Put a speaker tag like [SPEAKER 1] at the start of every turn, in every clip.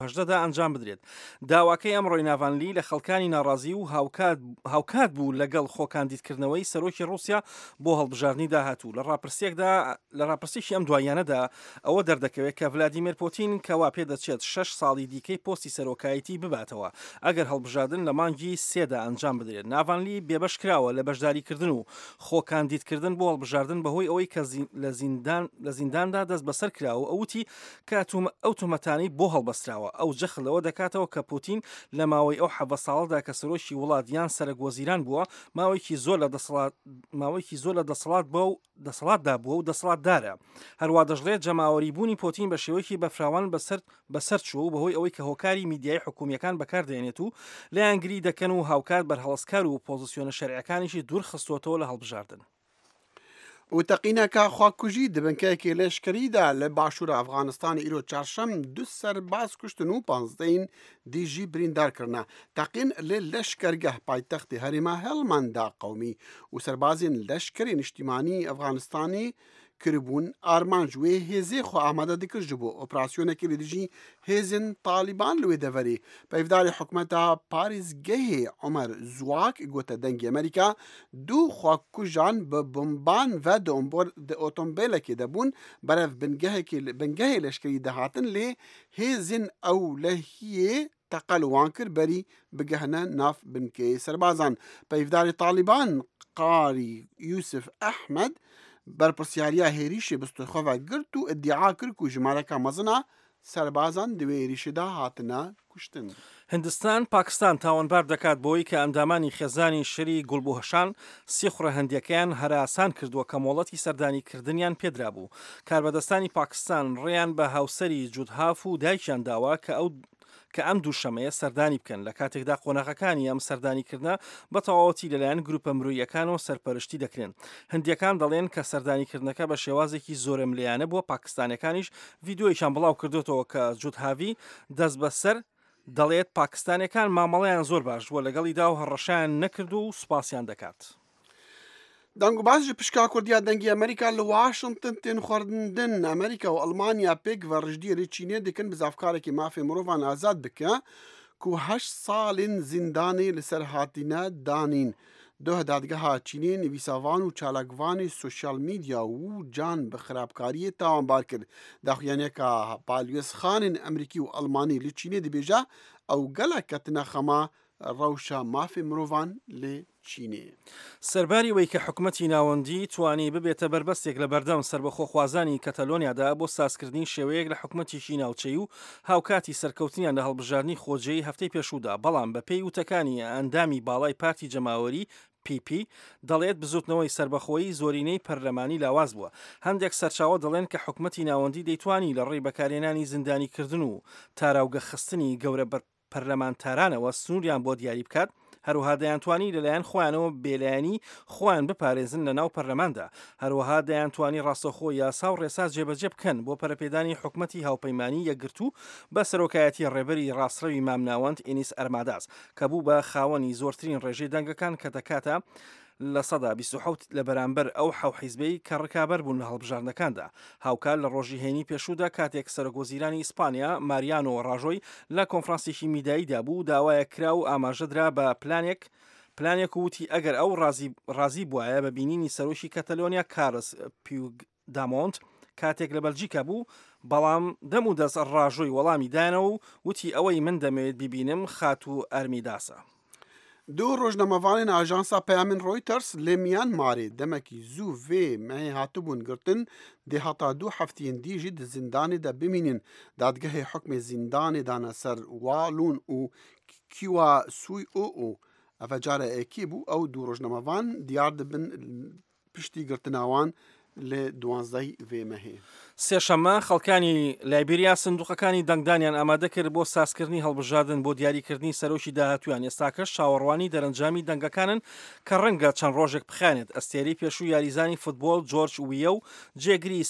[SPEAKER 1] هەژدەدا ئەنجام بدرێت. داواکەی ئەمڕۆی ناڤانلی لە خەڵکانی ناڕازی و هاوکات بوو لەگەڵ خۆکاندیدکردنەوەی سەرۆکی رووسیا بۆ هەڵبژاردننی داهاتوو. لە ڕاپرسیشی ئەم دوایانەدا ئەوە دەردەکەوێت کە ڤلادیمیر پۆتین کەوا پێدەچێت 6 ساڵی دیکەی پۆستی سەرۆکایەتی بباتەوە ئەگەر هەڵبژاردن لە مانگی سێدا ئەنجام بدرێت. ناڤانلی بێبەش کراوە لە بەشداریکردن و خۆکاندیدکردن بۆ هەڵبژاردن بەهۆی ئەوەی کە لە زینداندا دەست بەسەر کراوە. ئەوتی کە ئەو تۆمەتانی بۆ هەڵبەستراوە. ئەو جەخلەوە دەکاتەوە کە پوتین لە ماوەی ئەو 7 ساڵدا کە سەرۆکی وڵات یان سەرۆکوەزیران بووە ماوەیەکی زۆر لە دەسەڵاتدا بووە و دەسەڵاتدارە. هەروە دەژڵێت جەماوەریبوونی پۆتین بە شێوەیەکی بەفراوان بەسەر چووە و بەهۆی ئەوەی کە هۆکاری میدیای حکوومیەکان بەکاردێنێت و لایەنگری دەکەن و هاوکات بەرهەڵسکار و پۆزیسیۆنە شەرعیەکانیشی دوور خستوەتەوە لە هەڵبژاردن.
[SPEAKER 2] وتەقینەکە خواکوژی دبنکەیەکی لەشکریدا لە باشوورە ئەفغانستانی ئیرۆ چارشەم دو سەرباز کوشتن و 15 دیژی بریندارکردن. تەقین لە لەشکەرگەه پایتەختی هەرێما هەڵماندا قەومی و سەربازین لەشکری نیشتیمانی ئەفغانستانی کربوون ئارمانج وێ هێزێ خۆ ئامادە دکرد بۆ ئۆپراسیۆنێکی لە دژی هێزن تالیبان لێ دەڤەری. پەیڤداری حکومەتە پاریزگەهێ عومەر زواک گوتە دەنگی ئەمریکا دوو خواکوژان بە بمبان ڤە دە ئۆتۆمبیلێکی دەبوون بەرەو بنگەهێ لەشکری دەهاتن لێ هێزن ئەولەهیێ تەقەل وان کرد بەری بگەهنە ناف بنکەی سەربازان. پەیڤداری تالیبان قاری یوسف ئەحمەد بەرپرسیاریا هێریشی بستوخۆڤە گرت و ئەدعا کرد و ژمارەکە مەزنە سەربازان دوێ هێریشدا هاتنە کوشتن.
[SPEAKER 1] هندستان پاکستان تاوانبار دەکات بۆی کە ئەندامانی خێزانی شەری گوڵبوهشان سیخڕە هەندێکیان هەراسان کردووە کە مۆڵەتی سەردانیکردنیان پێدرا بوو. کاربەدەستانی پاکستان ڕێیان بە هاوسەری جودهاف و دایکیان داوا کە ئەم دووشەمەیە سەردانی بکەن لە کاتێکدا قۆناغەکانی ئەم سەردانیکردە بە تەواوەتی لەلایەن گروپە مرۆییەکانەوە سەرپەرشتی دەکرێن. هەندیەکان دەڵێن کە سەردانیکردنەکە بە شێوازێکی زۆرە ملیانە بووە. پاکستانەکانیش ڤیدیۆیشان بڵاو کردوێتەوە کە جودهاوی دەست بەسەر دەڵێت پاکستانەکان مامەڵەیان زۆر باش بووە لەگەڵیدا و هەڕەشیان نەکرد و سوپاسیان دەکات.
[SPEAKER 2] دەنگوبازی پشکا کوردیا دەنگی ئەمریکا لە واشنگتن تێن خواردن ئەمریکا و ئەڵمانیا پێک بە ڕژدیەری چینێ دەکەن بزافکارێکی مافی مرۆڤان ئازاد بکە و 8 ساڵین زیندانی لەسەر هاتینە دانین. دۆ دادگەها چینێ نویساوان و چالاکوانی سوشیال میدیا و جان بە خراپکاریە تاوانبار کرد. داخوێنێکە پالیۆسخانین ئەمریکی و ئەڵمانی لە چینێ دەبێژە ئەو گەلک کەتنە خەما ڕەوشە مافی مرۆڤان لێ چینێ.
[SPEAKER 1] سەرباری وەی کە حکومەتی ناوەندی توانی ببێتە بربەستێک لە بەردەم سربەخۆخوازانی کەتەلۆنیادا بۆ سازکردنی شێوەیەک لە حکومەتیشی ناوچەی و هاوکاتی سەرکەوتنیان لە هەڵبژاردننی خۆجێی هەفتەی پێشوودا. بەڵام بە پێی وتەکانی ئەندامی باڵای پارتی جەماوەری PP دەڵێت بزوتنەوەی سربەخۆیی زۆرینەی پەرلەمانی لاواز بووە. هەندێک سەرچاوە دەڵێن کە حکومەتی ناوەندی دەیتوانی لە ڕێی بەکارهێنانی زیندانیکردن و تاراوگە خستنی گەورە پەرلەمانتارانەوە سنووریان بۆ دیاری بکات. هەروەها دەیانتوانی لەلایەن خۆیانەوە بێلایەنی خۆیان بپارێزن لە ناو پەرلەماندا. هەروەها دەیانتوانی ڕاستەخۆ یاسا و ڕێسا جێبەجێ بکەن بۆ پەرەپێدانی حکومەتی هاوپەیمانی یەکگرتوو بە سەرۆکایەتی ڕێبەری ڕاستڕەوی مامناوەند ئینیس ئەرماداس کە بوو بە خاوەنی زۆرترین ڕێژەی دەنگەکان کە دەکاتە لە 27 لە بەرامبەر ئەو حەو حیزبەی کە ڕکابەر بوون لە هەڵبژاردنەکاندا. هاوکار لە ڕۆژی هێنی پێشوودا کاتێک سەرۆکوەزیرانی ئیسپانیا ماریانۆ ڕاژۆی لە کۆنفرانسێکی میدیاییدا بوو داوایە کرا و ئاماژەدرا بە پلانێک وتی ئەگەر ئەو ڕازی بواە بە بینینی سەرۆکی کەتەلۆنیا کارس پیودامۆنت کاتێک لە بەلجیکا بوو. بەڵام دەم و دەست ڕاژۆی وەڵامی دانەوە و وتی ئەوەی من دەمەوێت بیبینم خات و ئەرمیداسە.
[SPEAKER 2] دوو ڕۆژنەمەڤانین ئاژانسا پەیامین ڕۆیتەرس لە میانمارێ دەمەکی زوو vê مەهێ هاتبوون گرتن دێ هەتا دوو هەفتەیەن دیژی di زیندانێدا بمینین. دادگەهê حکمê zîndanê dana ser Walûn û Kiwa Suyu ev cara ekî bû ew دوو ڕۆژنەمەڤان دیار dibin piştî girtina wan لێ 12 vê mehê.
[SPEAKER 1] سێشەممە خەڵکانی لایبریا سندوقەکانی دەنگدانیان ئامادە کرد بۆ سازکردنی هەڵبژاردن بۆ دیاریکردنی سەرۆکی داهاتویان. ئێستاکەش چاوەڕوانی دەرەنجامی دەنگەکانن کە ڕەنگە چەند ڕۆژێک بخێنێت. ئەستێری پێشوو یاریزانی فوتبۆل جۆرج ویە و جێگری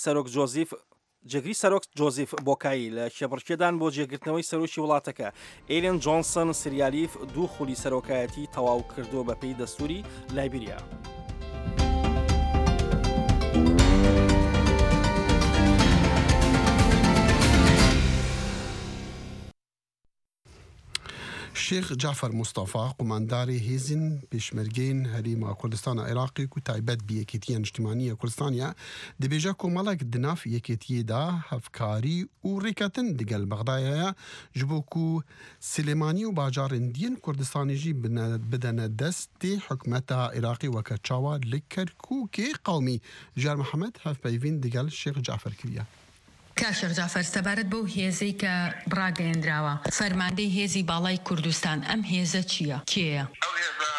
[SPEAKER 1] سەرۆک جۆزیف بۆکایی لە شێبڕکێدان بۆ جێگرتنەوەی سەرۆکی وڵاتەکە. ئێلێن جۆنسن سریالیف دوو خولی سەرۆکایەتی تەواو کردو بە پێی دەستوری لایبریا.
[SPEAKER 2] شێخ جعفر مستەفا قومانداری هێزن پێشمەرگەین هەرێما کوردستانە عێراقی و تایبەت بە یەکێتیە نیشتیمانیە کوردستانە دەبێژە کۆمەڵێک دناف یەکێتیەدا هەفکاری و ڕێکەتن دەگەل بەغدایە ji bo ku Silêmanî û bajarên diyên Kurdistanê jî bidene destê hikûmeta Iraqî weke çawa li Kerkûkê qewmî. Jar Mihemed hevpeyvîn digel Şêx Cafer kiriye.
[SPEAKER 3] کاشێخ جعفەر سەبارەت بەو هێزەی کە ڕاگەیەندراوە فەرماندەی هێزی باڵای کوردستان ئەم هێزە چییە؟ کێیە؟
[SPEAKER 4] ئەو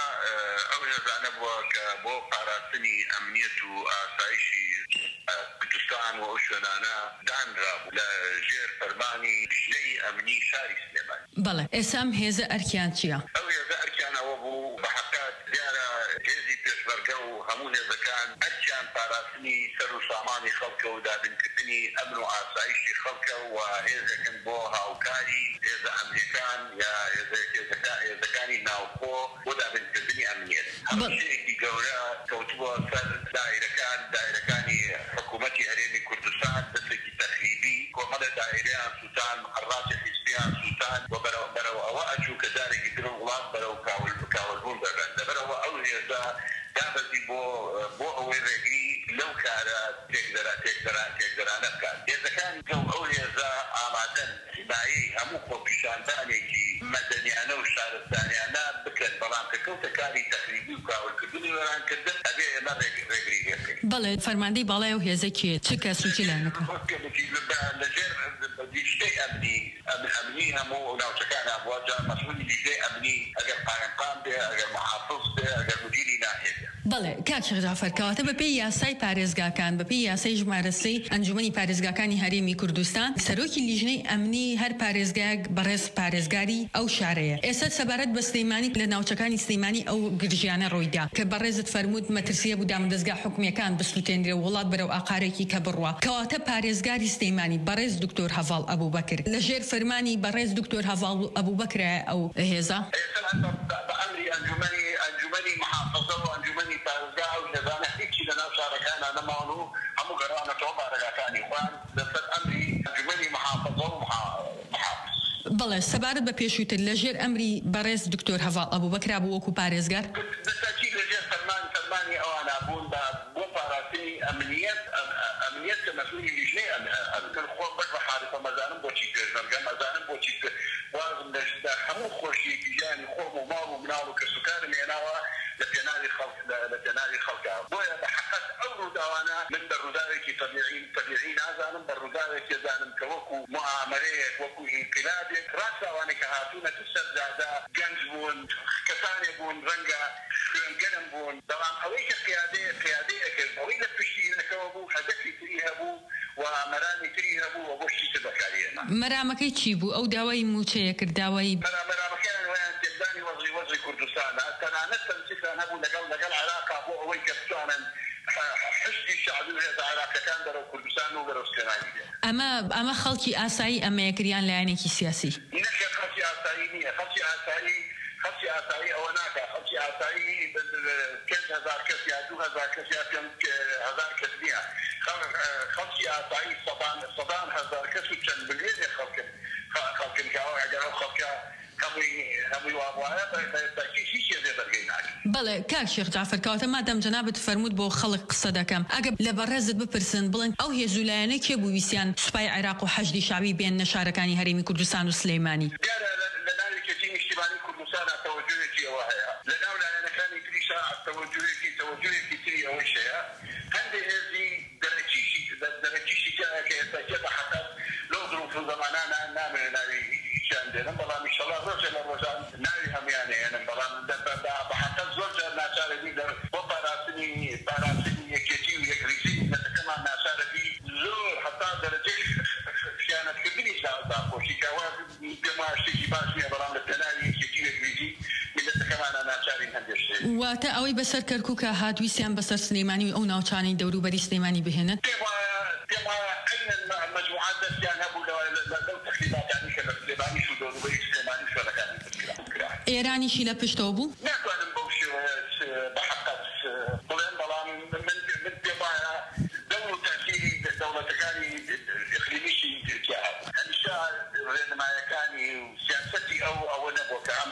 [SPEAKER 4] هێزانە بووە کە بۆ پاراستنی ئەمنیەت و ئاسایشی کوردستان و ئەو شوێنانە دانرابوو لە ژێر فەرمانی لیژنەی ئەمنی شاری سلێمانی.
[SPEAKER 3] بەڵێ ئێستا ئەم هێزە ئەرکیان چییە؟
[SPEAKER 4] ئەو هێزە ئەرکیانەوە بوو بە حەقیقەت دیارە هێزی پێشمەرگە و هەموو هێزەکان ئەرکیان پاراستنی سەر و سامانی خەڵکە و دابینکردنی ئەمن و ئاسایشی خەڵکە و هێزەکەن بۆ هاوکاری هێزە ئەمریکان یا هێزەکانی ناوخۆ بۆ دابینکردنی ئەمنیەت. هەموو شتێکی گەورە کەوتووە سەر دایرەکانی حکوومەتی هەرێمی کوردستان دەستێکی تەخریبی کۆمەڵە دایرەیان سووتان مقڕاتی حیزبیان سووتان و بەرەو ئەوە ئەچوو کە دارێکی تر وڵات بەرەو کاولبوون بەبێت لەبەرەوە ئەو هێزە دابەزی بۆ ئەوەی ڕێگری لەو کارە تێکدەرانە بکات. هێزەکان ئەو هێزە ئامادەن حیمایەی هەموو خۆپیشاندانێکی مەدەنیانە و شارستانیانە بکەن بەڵام کە کەوتە کاری تەخریبی و کاولکردنی وێرانکردن ئەبێ ئێمە ڕێگری لێ بکەین.
[SPEAKER 3] بەڵێ فەرماندەی باڵای ئەو هێزە کێ چ کەس و چی لایەنەکە؟
[SPEAKER 4] لەژێر لیژنەی ئەمنی هەموو ناوچەکانە بووە جا مەسئولی لیژنەی ئەمنی ئەگەر قایمقام بێ ئەگەر محافظ بێ ئەگەر مدیری ناحیە بێ.
[SPEAKER 3] بەڵێ کاکشێخ جعفەر کەواتە بەپێی یاسای پارێزگاکان بەپێی یاسای ژمارە 3 ئەنجومەنی پارێزگاکانی هەرێمی کوردستان سەرۆکی لیژنەی ئەمنی هەر پارێزگایەک بەڕێز پارێزگاری ئەو شارەیە. ئێستا سەبارەت بە سلێمانی لە ناوچەکانی سلێمانی ئەو گرژیانە ڕۆیدا کە بەڕێزت فەرموود مەترسیە بوو دامەدەستگا حکومیەکان بسووتێنرێ وڵات بەرەو ئاقارێکی کە بڕوە. کەواتە پارێزگاری سلێمانی بەڕێز دکتۆر هەڤاڵ ئەبوبەکر لە ژێر فەرمانی بەڕێز دکتۆر هەڤاڵ ئەبوبەکرە ئەو هێزە
[SPEAKER 4] بەئەمری ئەنجومەنی محافظە و ئەنجومەنی پارێزگا و هێزانە هیچی لە ناو شارەکانە نەماون و هەموو گەڕانەتەوە بارەگاکانی خۆیان لەسەر ئەمری ئەنجومەنی محافظە و محافظ.
[SPEAKER 3] بەڵێ سەبارەت بە پێشووتر لە ژێر ئەمری بەڕێز دکتۆر هەڤاڵ ئەبوبەکر بوو وەکو پارێزگار
[SPEAKER 4] دەتاکی لە ژێر فەرمانی ئەوانە بوون بۆ پاراستنی ئەمنیەت کە مەسئولی لیژنەی ئەمن خۆ بەر بە حادثە مەزانم بۆچی پێشمەرگە مەزانم بۆچی وازم لە هەموو خۆشیەکی ژیانی خۆم و ماڵ و مناڵ و کەسوکارم هێناوە لە پێناوی خەڵکا بۆیە بە حەقەت ئەو ڕووداوانە من بە ڕووداوێکی تەبیعی نازانم بە ڕووداوێکی زانم کە وەکو موامەرەیەک وەکو ئینقلابێک ڕاستاوانێک کە هاتوونە تو سەرجادا گەنج بوون کەسانێ بوون ڕەنگە خوێنگەرم بوون بەڵام ئەوەی کە قیادەیەکرد ئەوەی لە پشتیەکەوە بوو هەدەفی تری هەبوو و مەرامی تری هەبوو و بۆ شتی تر بەکارهێنا.
[SPEAKER 3] مەرامەکەی چی بوو؟ ئەو داوای موچەیە کرد داوای
[SPEAKER 4] مەرامەکەیان ویان تێدانی وەزی کوردستانە تەنانەت تەنسیقیان هەبوو لەگەڵ عێراقا بۆ ئەوەی کە بتوانن حشتی شعبی و هێزە عێراقیەکان بەرەو کوردستان و بەرەو سلێمانی بێن.
[SPEAKER 3] ئەمە خەڵکی ئاسایی ئەمەیەکریان لایەنێکی سیاسی
[SPEAKER 4] نەکە خەڵکی ئاسایی نییە خەڵکی ئاسایی ئەوە ناکە خەڵکی ئاسایی 5,000 کەس یا 2,000 کەس یا 5,000 کەس نییە خەڵکی ئاسایی 100,000 کەس و چەند ملیۆنێ خەڵکن کەەوە ئەگەر ئەو خەڵکە هەمووی وابوایە بەتاکید هیچ هێزێ بەرگەی ناکرێت.
[SPEAKER 3] بەڵێ کاک شێخ جعفەر کەواتە مادەم جەنابەت فەرموود بۆ خەڵک قسە دەکەم ئەگەر لە بەڕێزت بپرسن بڵێن ئەو هێزولایەنە کێ بوو ویسیان سوپای عێراق و حەشدی شعبی بێن نەشارەکانی هەرێمی کوردستان و سلێمانی
[SPEAKER 4] لە ناو یەکێتی نیشتیمانی کوردستانە تەوەجوهێکی ئەوە هەیە لە ناو لایەنەکانی تریشا تەوەجوهێکی تری ئەوەش هەیە هەندێک هێزی دەرەکیشی تایە کە ئێستا بە حەقەت لەو ظروف و زەمانانە نامێنێ ناوی هیچیان دێنم بەڵام ئینشەڵڵا ڕۆژێ لە ڕۆژان ناوی هەمویان هێنن بەڵام بە حەقەت زۆر جار ناچارەبی بۆ پاراستنی یەکێتی و یەکریزی ملەتەکەمان ناچارەبی زۆر هەتا دەرەجەی خیانەتکردنی داخۆشی کەوا پێم وایە شتێکی باش نییە بەڵام لە پێناوی یەکێتی و یەکریزی ملەتەکەمانە ناچارین هەندێک شتێک
[SPEAKER 3] واتە ئەوەی بەسەر کەرکووکە هاتوویستیان بەسەر سلێمانی و ئەو ناوچانەی دەوروبەری سلێمانی بهێنن
[SPEAKER 4] پێم وایە مجموعات دەستیان هەبوو لەو تەخلیباتانی کە لە سلێمانیش و دەوروبەری سلێمانی شوێنەکانی کرا
[SPEAKER 3] ئێرانیشی لە پشتەوە بوو
[SPEAKER 4] ناتوانم بەو شێوەیە بە حەقەت بڵێم بەڵام من پێم وایە دەور و تەسیری دەوڵەتەکانی ئیقلیمیشی تیا هەمیشە ڕێنمایەکانی و سیاسەتی ئەوە نەبووە کە ئەم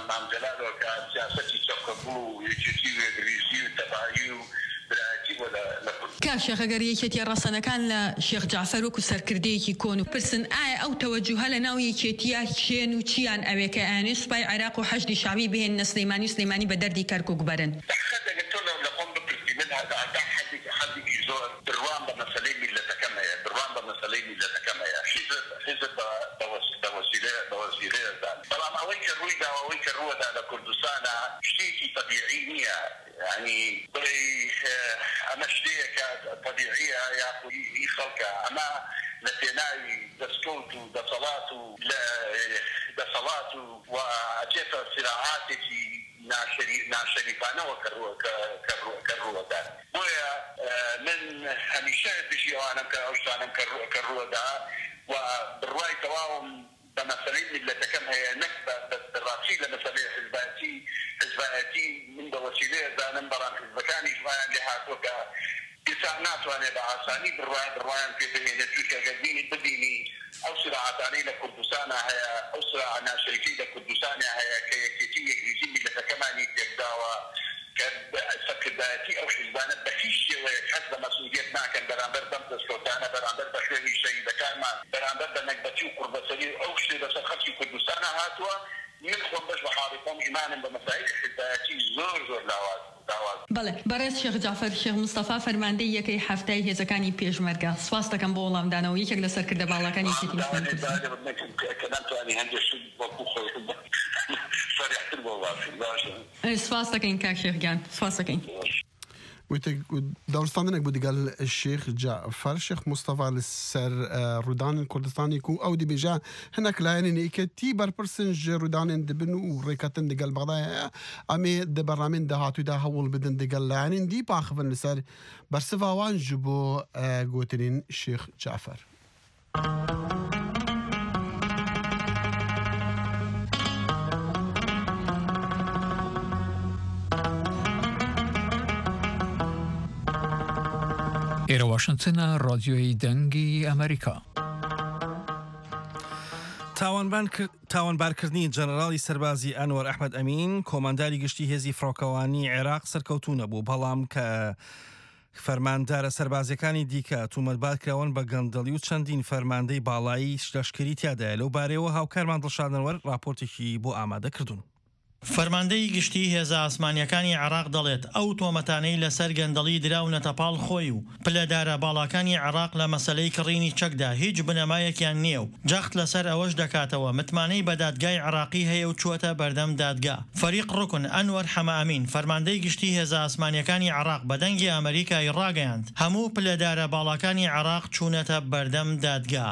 [SPEAKER 4] مام جلال وكان سياستي تقبلوا يجتي ويدريسي وتبعي براتي ولا
[SPEAKER 3] كاشخ ئەگەر یەکێتی ڕاستەنەکان لە شێخ جعفەر وەکو سەرکردەیەکی کۆن و پرسن ئایا ئەو تەوەجوهە لە ناو یەکێتیە کێن و چیان ئەوێکە ئەیانێ سوپای عێراق و حەشدی شعبی بهێننە سلەیمانی بە دەردی کەرکووک بەرن.
[SPEAKER 4] يعني أمشتيك طبيعية يا أخوي خلقة أما لتناي دسكوت ودصلات وأجيب صراعات ناشريفانة وكروة دا ويا من هميشة بشي وأنا كروة دا وبالرواية تواهم بمثلين اللي تكم هي نكبة بالراسي لمثلين حزباتي من بوسيلة ذا نمبران حزبكاني شوية اللي حاسوك إسانات وأنا بعصاني بالرواية في بهين تلك قديني بديني أو صراعاتاني لكردستان هي أو صراعنا شريكي لكردستان هي كيتي يجيزي اللي تكماني تقداوا كسكداتي أو حزبانة بخيش حسب مسؤولية ما كان برامبر دم تسكوتانا برامبر بخيري شيء كان ما برامبر بنقبتي وقربتي أو شيء بس خلصي كردستان هاتوا منكم باش بحاربهم إيمانا بمسائل حزباتي زور لاواز.
[SPEAKER 3] بەڵێ بەڕێز شێخ جعفەر شێخ مستەفا فەرماندەی یەکەی هەفتای هێزەکانی پێشمەرگە سپاس دەکەم بۆ وەڵامدانەوە یەکێک لە سەرکردە باڵەکانی سپاس دەکەین کاک شێخگیان سپاس دەکەین.
[SPEAKER 2] دارستانك بودي قال الشيخ جعفر الشيخ مصطفى للسر رودان الكردستاني كو او دي بيجا هناك لاين نيكتي برسنج رودان دبن وريكاتن دي قال بغدا امي د برنامج ده هاتو ده هول بدن دي قال لاين دي باخفن لسر برسفاوان جبو قوترين الشيخ جعفر.
[SPEAKER 5] ئێرە واشنگتنە ڕادیۆی دەنگی ئەمریکا.
[SPEAKER 1] تاوانبارکردنی جەنەراڵی سەربازی ئەنوەر ئەحمەد ئەمین کۆمانداری گشتی هێزی فڕۆکەوانی عێراق سەرکەوتوونە بوو بەڵام کە فەرماندارە سەربازیەکانی دیکە تومەتبارکراون بە گەندەڵی و چەندین فەرماندەی باڵایی لەشکری تیادایە لەو بارەوە هاوکارمان دڵشادنەوەر راپۆرتێکی بۆ ئامادە کردوون.
[SPEAKER 6] فەرماندەی گشتی هێزە ئاسمانیەکانی عێراق دەڵێت ئەو تۆمەتانەی لەسەر گەندەڵی دراونەتە پاڵ خۆی و پلەدارە باڵاکانی عێراق لە مەسەلەی کڕینی چەکدا هیچ بنەمایەکیان نییە و جەخت لەسەر ئەوەش دەکاتەوە متمانەی بە دادگای عێراقی هەیە و چووەتە بەردەم دادگا. فەریق ڕوکن ئەنوەر حەمەئەمین فەرماندەی گشتی هێزە ئاسمانیەکانی عێراق بە دەنگی ئەمریکای ڕاگەیاند هەموو پلەدارە باڵاکانی عێراق چوونەتە بەردەم دادگا.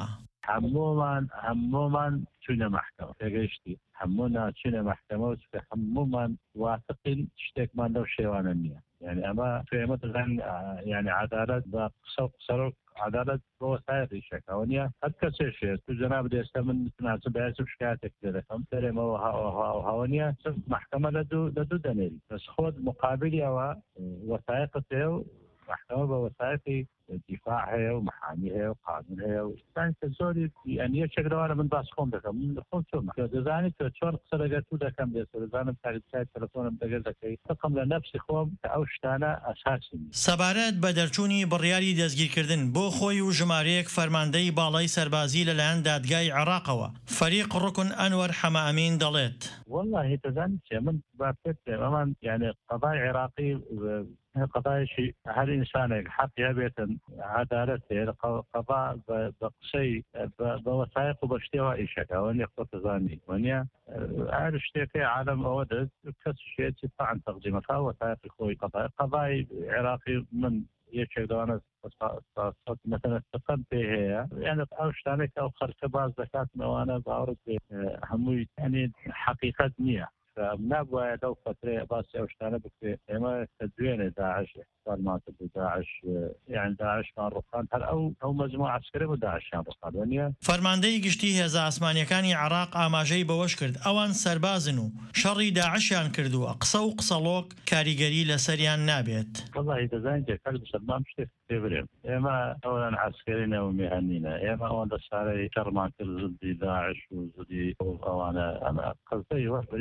[SPEAKER 7] هەموومان چوونە مەحکەمە تێگەیشتی هەموونا چوونە مەحکەمە و هەموومان واتقین شتێکمان لەو شێوانە نییە. يعني ئەمە ئێمە دەزان يعني عدالت بە قسە عدالت بۆ وەسایەتی شەکەوە نییە هەر کەسێشێت تو جەناب ئێستا من ناچە بەیاسم شکایەتێک دەکەم دەرێمەوە هاوە نییە محکەمە لە دوو دەنێری بەس خۆت مقابلی ئەوە وەسایەقت هەیە و محکمە بە وەسایەتی دیفاع هەیە و محامی هەیە و قانون هەیە و ئستانکە زۆری یعنی یەکێکەوەرە من باس خۆم دەکەم من خۆم چۆمە دەزانیت تۆ چۆن قسە لەگەر تو دەکەم دێت دەزانم تاریخای تەلەفۆنم دەگەر دەکەی بقم لە نەفسی خۆم کە ئەو شتانە ئەساسی
[SPEAKER 6] سەبارەت بە دەرچوونی بڕیاری دەستگیرکردن بۆ خۆی و ژمارەیەک فەرماندەی باڵای سەربازی لەلایەن دادگای عێراقەوە فەریق ڕوکن ئەنوەر حەمەئەمین دەڵێت
[SPEAKER 7] والله دەزانیت من بابێت ئەمان يعني قەضای عێراقی قضايا هل إنسانك حق يبيتن عدالة قضاء بقصي بوثائق وبشتوى إيشك وأن يقصد ظاني وأن أهل الشتيكي عالم أودد كسشيء تدفع عن تقديمها وثائق خوي قضاء عراقي من يشك دوانا مثلا استقد به يعني أو شتانك أو خركباز زكاة وانا بعرض هموي يعني حقيقة نية نبغى لو فترة بس أوشتنا بكرة إما تدوين داعش احتمالات داعش يعني داعش كان رخان هل أو مجموعة عسكرية وداعش كان رخان ونيا
[SPEAKER 6] فەرماندەی گشتی هێزە ئاسمانیەکانی عێراق ئاماژەی بەوەش کرد ئەوان سەربازن و شەڕی داعشیان کردووە قسە و قسەڵۆک کاریگەری لەسەریان نابێت.
[SPEAKER 7] والله دەزانیت کار بسەلمان شتێک تێبرێن ئێمە ئەوان عسکرینە و میهنینە ئێمە ئەوان دەسارەی شەڕمان کرد زدی داعش و زدی ئەوانە ئەمە قسەی وەفرێ عادە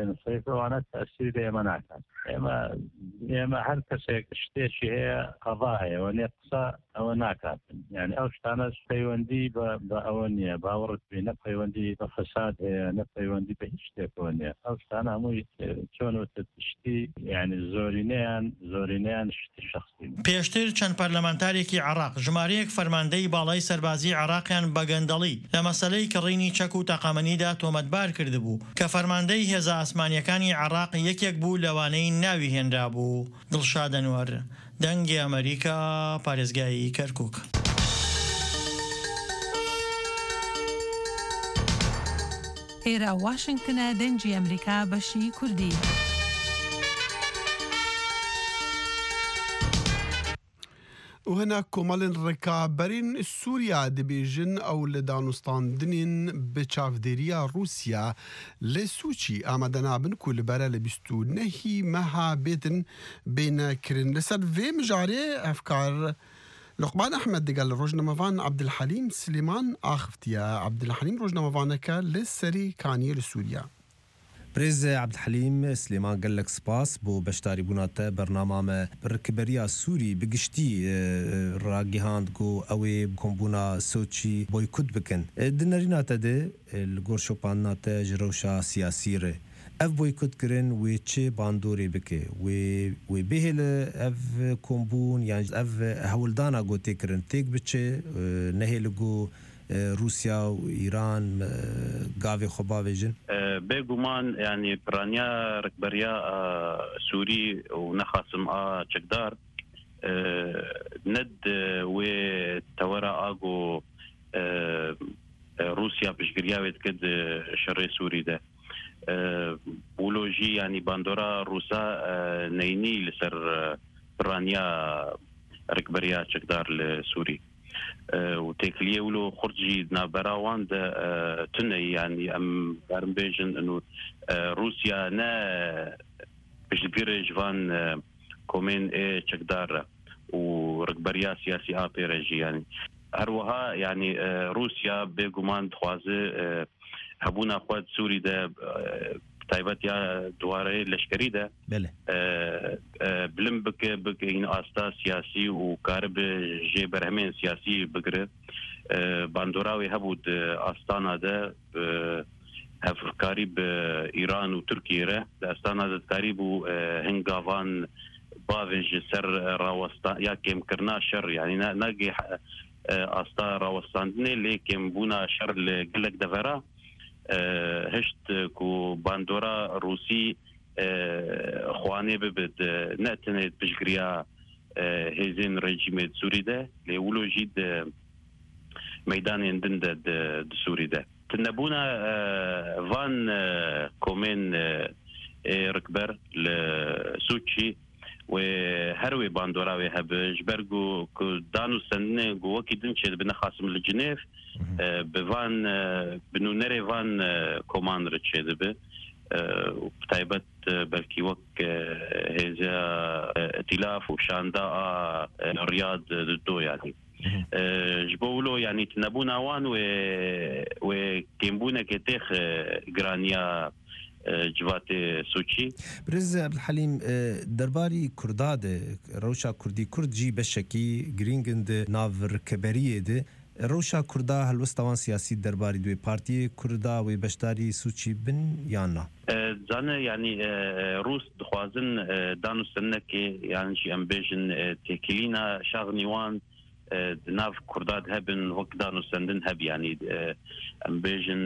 [SPEAKER 7] لين الصيف وانا تأثير مناعتها اما هل كسيك اشتيشي هي قضايا ونقصى او ناكات يعني اوش انا بيوندي باونيا باورت بين بيوندي بفساد نبيوندي بهشتك ونيا اوش انا مو شلون تشتي يعني زورينيان شتي شخصي
[SPEAKER 6] پێشتر چەند پەرلەمانتارێکی عێراق ژمارەیەک فەرماندەی باڵای سەربازی عێراقیان بە گەندەڵی لە مەسەلەی کڕینی چەک و تەقەمەنیدا تۆمەتبار کردبوو کە فەرماندەی هێزە ئاسمانیەکانی عێراق یەکێک بوو لەوانەی ناوی هێنرا بوو. دڵشاد ئەنوەر، دەنگی ئەمریکا، پارێزگای کەرکووک.
[SPEAKER 8] ئێرە واشنگتنە دەنگی ئەمریکا بەشی کوردی.
[SPEAKER 2] وهنا كومالين ركابرين سوريا دبيجن أو لدانستاندنين بچافديريا روسيا لسوچي آمدنا بن كل برا لبستو نهي مها بيتن بين كرين لسر في مجاري أفكار لقمان أحمد دقال روجنامافان عبد الحليم سليمان آخفتيا عبد الحليم روجنامافانك لسري كانية لسوريا.
[SPEAKER 9] بريز عبد الحليم سليمان قال لك سباس بو بشتاري بوناتا برنامج بركبريا سوري بقشتي راجيهاند جو اوي بكمبونا سوتشي بويكوت بكن دنرينا تدي الغورشو باناتا جروشا سياسيره اف بويكوت كرن ويتشي باندوري بكي وي بهل اف كومبون يعني اف هولدانا جو تكرن تيك بتشي نهيلغو روسيا وإيران قاوي خبا فيجن
[SPEAKER 10] بيقومان يعني برانيا ركبريا سوري ونخاسم تشكدار ند وتورا آغو روسيا بشقريا ويتكد شري سوري ده بولوجي يعني باندورا روسا نيني لسر برانيا ركبريا تشكدار لسوري وتكليه ولو خرجي نابراوان ده تني يعني ام بارمبيجن انه روسيا نا بشجر جوان كومين تشكدار وركبريا سياسي بيرجي يعني هروها يعني روسيا بيغمان تخوازي هبونا خواد سوري ده تايبات يا دواري لشكري ده بلم بك إن أستا سياسي وكارب جي برهمين سياسي بقرر باندوراوي هبود أستانا ده هفكاري بإيران وتركيا أستانا ده قريب هنغافان بافج سر راوستان يا كم كرنا شر يعني ناقي أستا راوستان لكن بونا شر لقلق دفرا هشت كو باندورا روسي خواني ببد نأتنت بشكريا هزين رجيم سوري ده لولو جيد ميدان يندن ده سوري ده تنبونا فان كومين ركبر لسوتشي وهروي باندورا وهب جبرجو كدانو سنة جوكي دنشة بنخاسم الجنيف بفان بنونري فان كوماندر تشيدبه بتايبت بلكي وك هذا ائتلاف وشانداء الرياض ضدو يعني جبولو يعني تنبونا وان وكيمبونا كتيخ جرانيا جواتي سوتشي
[SPEAKER 9] برز عبد الحليم درباري كرداد روشا كردي كردجي بشكي جرينجند نافر كبريه ده روشا كردا هلوستوان سياسي درباري دوي بارتي كردا وبشتاري سوتشي بن يانا
[SPEAKER 10] زانا يعني روس دخوازن دانو سنكي يعني شي امبيجن تكلينا شاغنيوان ناف كرداد هبن وك دانو سندن هب يعني امبيجن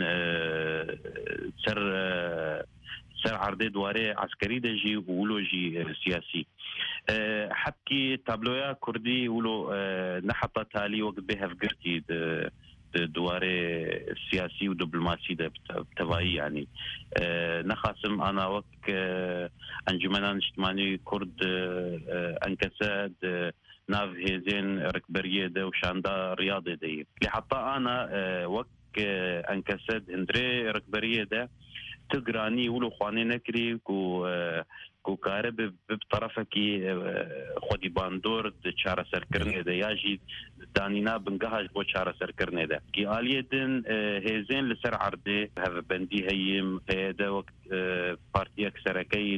[SPEAKER 10] سر عرضي دواري عسكري دجي وولوجي سياسي حبكي تابلويا كردي ولو نحطة تالي وقت بها فقرتي دواري سياسي ودبلوماسي ده بتوائي يعني نخاسم أنا وك أنجمنان اجتماعي كرد أنكساد ناف هيزين ركبرية ده وشاندا رياضي ده لحتى أنا وك أنكساد هندري ركبرية ده تقراني ولو خواني نكري كو كارب بطرفك خودي باندور تشارة سركرني دا ياجي دانينا بنقهاج بو تشارة سركرني دا كي آليدن هيزين لسر عرضي هذا بندي هيم دا وقت بارتي اكسركي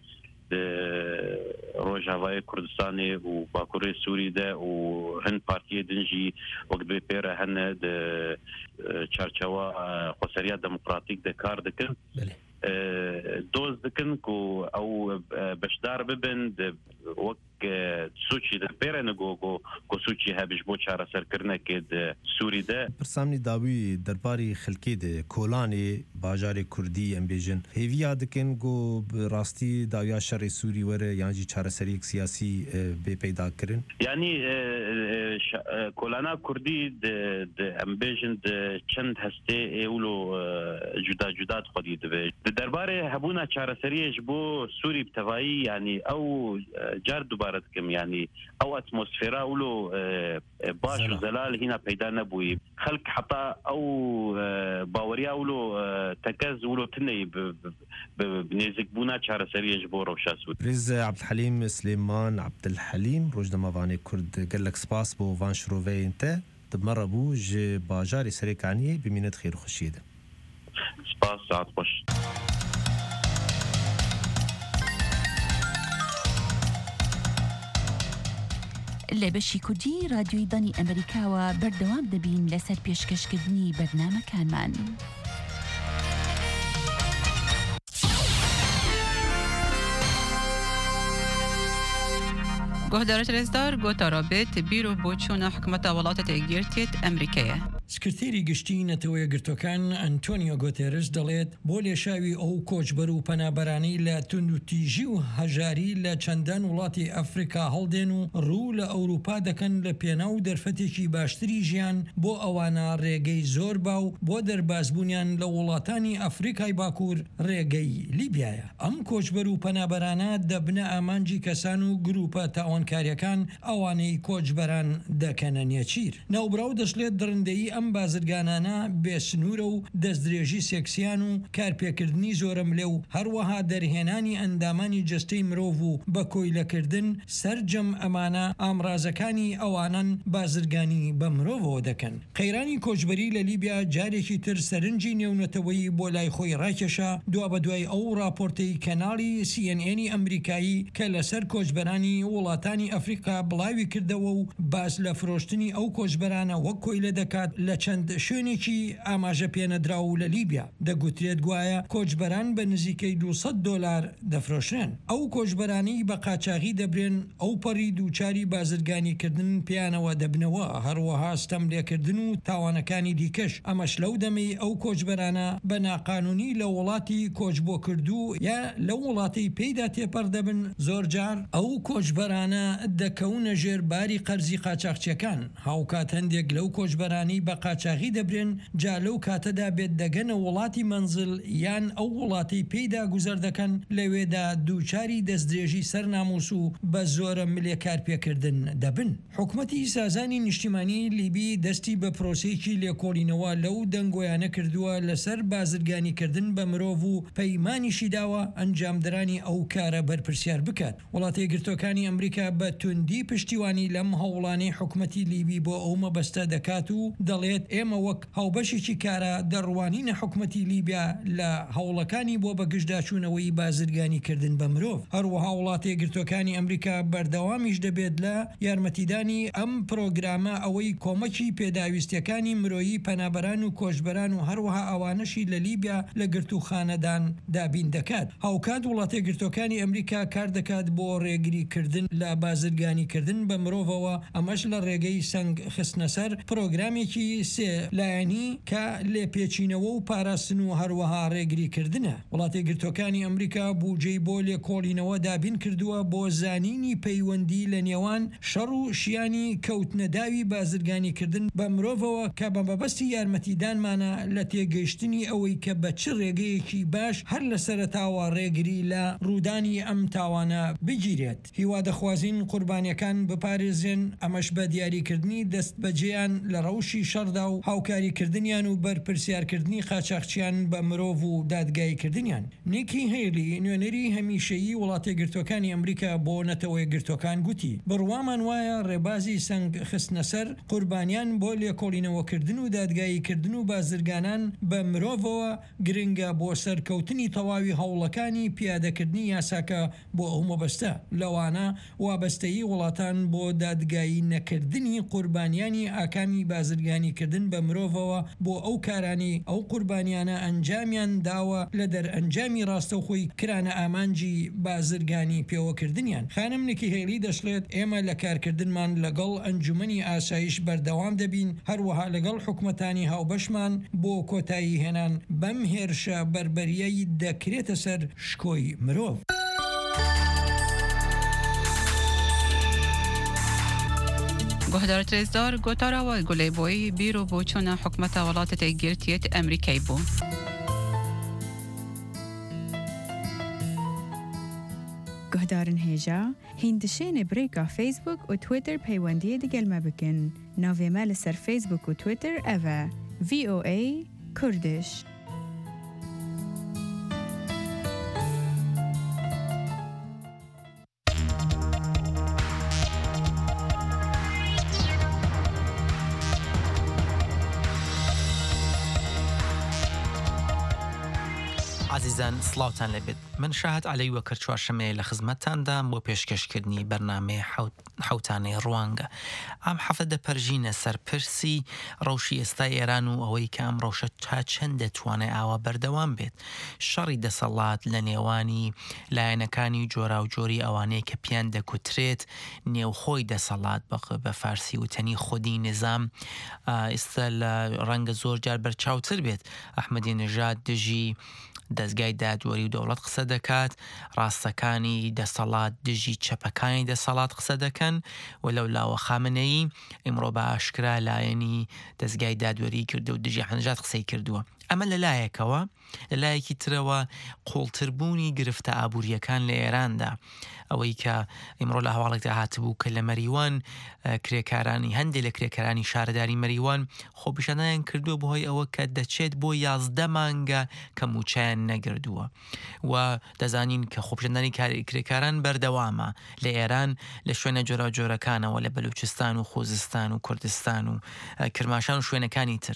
[SPEAKER 10] روجاوای کردستانی و باکوری سوری ده و هن پارتی دنجی وقت به پیره هن ده چارچوا خسریت دموکراتیک ده کار دکن دوز دکن کو او بشدار ببن وقت سوچی ده پیره نگو کو سوچی هبش بو چاره سرکرنه که ده سوری ده
[SPEAKER 9] پرسامنی داوی درباری خلکی ده کولانی باجار کردی ام بیژن هیویا دکن گو راستی داویا شر سوری وره یعنی چاره سری سیاسی به پیدا کرن
[SPEAKER 10] یعنی کولانا کردی ده ام بیژن ده چند هسته اولو جدا خودی ده درباره هبونا چاره سریش بو سوری بتوایی یعنی او جار دوباره كم يعني او اتموسفيرا اولو باش وزلال هنا پیدا نبوي خلق حتى او باوريا اولو تكز اولو تني بنيزك بونا چاره سريج بو روشاسود
[SPEAKER 9] رز عبد الحليم سليمان عبد الحليم روجنما واني كرد قالك سباس بو وان شروفي انت دمر ابو ج باجاري سريكاني بمينت خير خشيد
[SPEAKER 10] سباس ساعت خوش
[SPEAKER 11] لە بەشی کوردی رادیۆی دانی ئەمریکاوە بەردەوام دەبین لەسەر پێشکەشکردنی بەرنامەکانمان.
[SPEAKER 12] گۆهدارە رێزدار گۆتارابێت بیرۆ بۆ چوونە حکومەتە وڵاتە تێگیرتێت ئەمریکایە.
[SPEAKER 13] سکرتێری گشتی نەتەوەیە گرتوەکان ئەنتۆنیۆ گۆتێرس دەڵێت بۆ لێشاوی ئەو کۆچبەر و پەنابەرانەی لە توندوتیژی و هەژاری لە چەندان وڵاتی ئەفریقا هەڵدێن و ڕوو لە ئەوروپا دەکەن لە پێناو دەرفەتێکی باشتری ژیان بۆ ئەوانە ڕێگەی زۆر باو بۆ دەربازبوونیان لە وڵاتانی ئەفریقای باکوور ڕێگەی لیبیایە. ئەم کۆچبەر و پەنابەرانە دەبنە ئامانجی کەسان و گروپە تاوانکاریەکان ئەوانەی کۆچبەران دەکەنە نێچیر. ناوبراو دەشڵێت دڕندەیی ئەم بازرگانانە بێسنوورە و دەستدرێژی سێکسیان و کارپێکردنی زۆرە ملێ و هەروەها دەرهێنانی ئەندامانی جەستەی مرۆڤ و بە کۆیلەکردن سەرجەم ئەمانە ئامرازەکانی ئەوانن بازرگانی بە مرۆڤەوە دەکەن. قەیرانی کۆچبەری لە لیبیا جارێکی تر سەرنجی نێونەتەوەی بۆ لای خۆی ڕاکێشا دوا بە دوای ئەو راپۆرتەی کەناڵی CNN ئەمریکایی کە لەسەر کۆچبەرانی وڵاتانی ئەفریقا بڵاوی کردەوە و باز لە فرۆشتنی ئەو کۆچبەرانە وەک کۆیلە دەکات لە چەند شوێنێکی ئاماژە پێنەدراو لە لیبیا. دەگوترێت گوایە کۆچبەران بە نزیکەی $200 دەفرۆشرێن. ئەو کۆچبەرانی بە قاچاغی دەبرێن ئەو پەڕی دووچاری بازرگانیکردن پیانەوە دەبنەوە هەروەها ستەملێکردن و تاوانەکانی دیکەش. ئەمەش لەو دەمەی ئەو کۆچبەرانە بە ناقانونی لە وڵاتی کۆچ بۆ کردو یا لە وڵاتی پێیدا تێپەر دەبن زۆر جار ئەو کۆچبەرانە دەکەونە ژێر باری قەرزی قاچاقچیەکان. هاوکات هەندێک لەو کۆچبەرانی بە قاچاغی دەبرێن جا لەو کاتەدا بێت دەگەنە وڵاتی منزل یان ئەو وڵاتی پێیدا گوزەر دەکەن لەوێدا دووچاری دەستدرێژی سەرناموس و بە زۆرە ملێ کارپێکردن دەبن. حکومەتی سازانی نیشتیمانی لیبی دەستی بە پرۆسەیەکی لێکۆڵینەوە لەو دەنگۆیانە کردووە لەسەر بازرگانیکردن بە مرۆڤ و پەیمانیشی داوە ئەنجامدرانی ئەو کارە بەرپرسیار بکات. وڵاتی گرتوەکانی ئەمریکا بە توندی پشتیوانی لەم هەوڵانەی حکومەتی لیبی بۆ ئەو مەبەستە دەکات و دەڵێت ئێمە وەک هاوبەشێکی کارە دەڕوانینە حکومەتی لیبیا لە هەوڵەکانی بۆ بەگشتداچوونەوەی بازرگانیکردن بە مرۆڤ. هەروەها وڵاتی گرتوەکانی ئەمریکا بەردەوامیش دەبێت لە یارمەتیدانی ئەم پرۆگرامە ئەوەی کۆمەکی پێداویستیەکانی مرۆیی پەنابەران و کۆچبەران و هەروەها ئەوانەشی لە لیبیا لە گرتوخانەدان دابین دەکات. هاوکات وڵاتی گرتوەکانی ئەمریکا کار دەکات بۆ ڕێگریکردن لە بازرگانیکردن بە مرۆڤەوە ئەمەش لە ڕێگەی سنگ خستنە سەر پرۆگرامێکی سێ لایەنی کە لێپێچینەوە و پاراستن و هەروەها ڕێگریکردنە. وڵاتی گرتوەکانی ئەمریکا بوجەی بۆ لێکۆڵینەوە دابین کردووە بۆ زانینی پەیوەندی لە نێوان شەڕ و شیانی کەوتنەداوی بازرگانیکردن بە مرۆڤەوە کە بە مەبەستی یارمەتیدانمانە لە تێگەیشتنی ئەوەی کە بە چ ڕێگەیەکی باش هەر لە سەرەتاوە ڕێگری لە ڕوودانی ئەم تاوانە بگیرێت. هیوا دەخوازین قوربانیەکان بپارێزێن ئەمەش بە دیاریکردنی دەستبەجێیان لە ڕەوشی شەڕ شەڕدا و هاوکاریکردنیان و بەرپرسیارکردنی قاچاقچیان بە مرۆڤ و دادگاییکردنیان. نیکی هێلی نوێنەری هەمیشەیی وڵاتە گرتوەکانی ئەمریکا بۆ نەتەوەی گرتوەکان گوتی بڕوامان وایە ڕێبازی سنگ خستنە سەر قوربانیان بۆ لێکۆڵینەوەکردن و دادگاییکردن و بازرگانان بە مرۆڤەوە گرنگە بۆ سەرکەوتنی تەواوی هەوڵەکانی پیادەکردنی یاساکە بۆ ئەو مەبەستە لەوانە وابەستەیی وڵاتان بۆ دادگایی نەکردنی قوربانیانی ئاکامی بازرگانیکردن بە مرۆڤەوە بۆ ئەو کارانی ئەو قوربانیانە ئەنجامیان داوە لە دەرئەنجامی ڕاستەوخۆی کرانە ئامانجی بازرگانی پێوەکردنیان. خانم نیکی هێلی دەشڵێت ئێمە لە کارکردنمان لەگەڵ ئەنجومەنی ئاسایش بەردەوام دەبین هەروەها لەگەڵ حکومەتانی هاوبەشمان بۆ کۆتایی هێنان بەم هێرشە بربەریەی دەکرێتە سەر شکۆی مرۆڤ.
[SPEAKER 12] گهدار ترزدار گوتارا و گلی بوی بیرو بوچون حکمت ولات تگیرتیت امریکایی بو.
[SPEAKER 14] گهدارن هیجا هندشین بریکا فیسبوک و تویتر پیوندی دیگل ما بکن. ناوی مال سر فیسبوک و تویتر اوه VOA کردش.
[SPEAKER 15] عزیزان سڵاوتان لەبێت من شاهد عەلەی وەکر چوارشەمەیە لە خزمەتتاندام بۆ پێشکەشکردنی بەرنامەی حوتانەی ڕوانگە. ئەم حەفە دەپەرژینە سەرپرسی ڕەوشی ئێستای ئێران و ئەوەی کە ئەم ڕەوشە تا چەند دەتوانێت ئاوا بەردەوام بێت. شەڕی دەسەڵات لە نێوانی لایەنەکانی جۆرا و جۆری ئەوانەیە کە پیان دەکوترێت نێوخۆی دەسەڵات بە فارسی و تەنی خودی نظام ئێستا لە ڕەنگە زۆر جار بەرچاوتر بێت. ئەحمەدی نژاد دژی دەستگای دادوەری و دەوڵەت قسە دەکات، ڕاستەکانی دەسەڵات دژی چەپەکانی دەسەڵات قسە دەکەن و لەو لاوە خامنەیی ئیمڕۆ بە ئاشکرا لایەنی دەستگای دادوەری کردو و دژی حەنجات قسەی کردووە. ئەمە لەلایەکەوە لەلایەکی ترەوە قوڵتربوونی گرفتە ئابوووریەکان لە ئێراندا ئەوەی کە ئیمڕۆ لە هەواڵێکدا هاتبوو کە لە مەریوان کرێکارانی هەندێک لە کرێکارانی شارەداری مەریوان خۆپیشانیان کردووە بەهۆی ئەوە کە دەچێت بۆ 11 مانگە کە موچیان نەگردووە و دەزانین کە خۆپیشاندانی کرێکاران بەردەوامە لە ئێران لە شوێنە جۆرا جۆرەکانەوە لە بەلوچستان و خۆزستان و کوردستان و کرماشان و شوێنەکانی تر.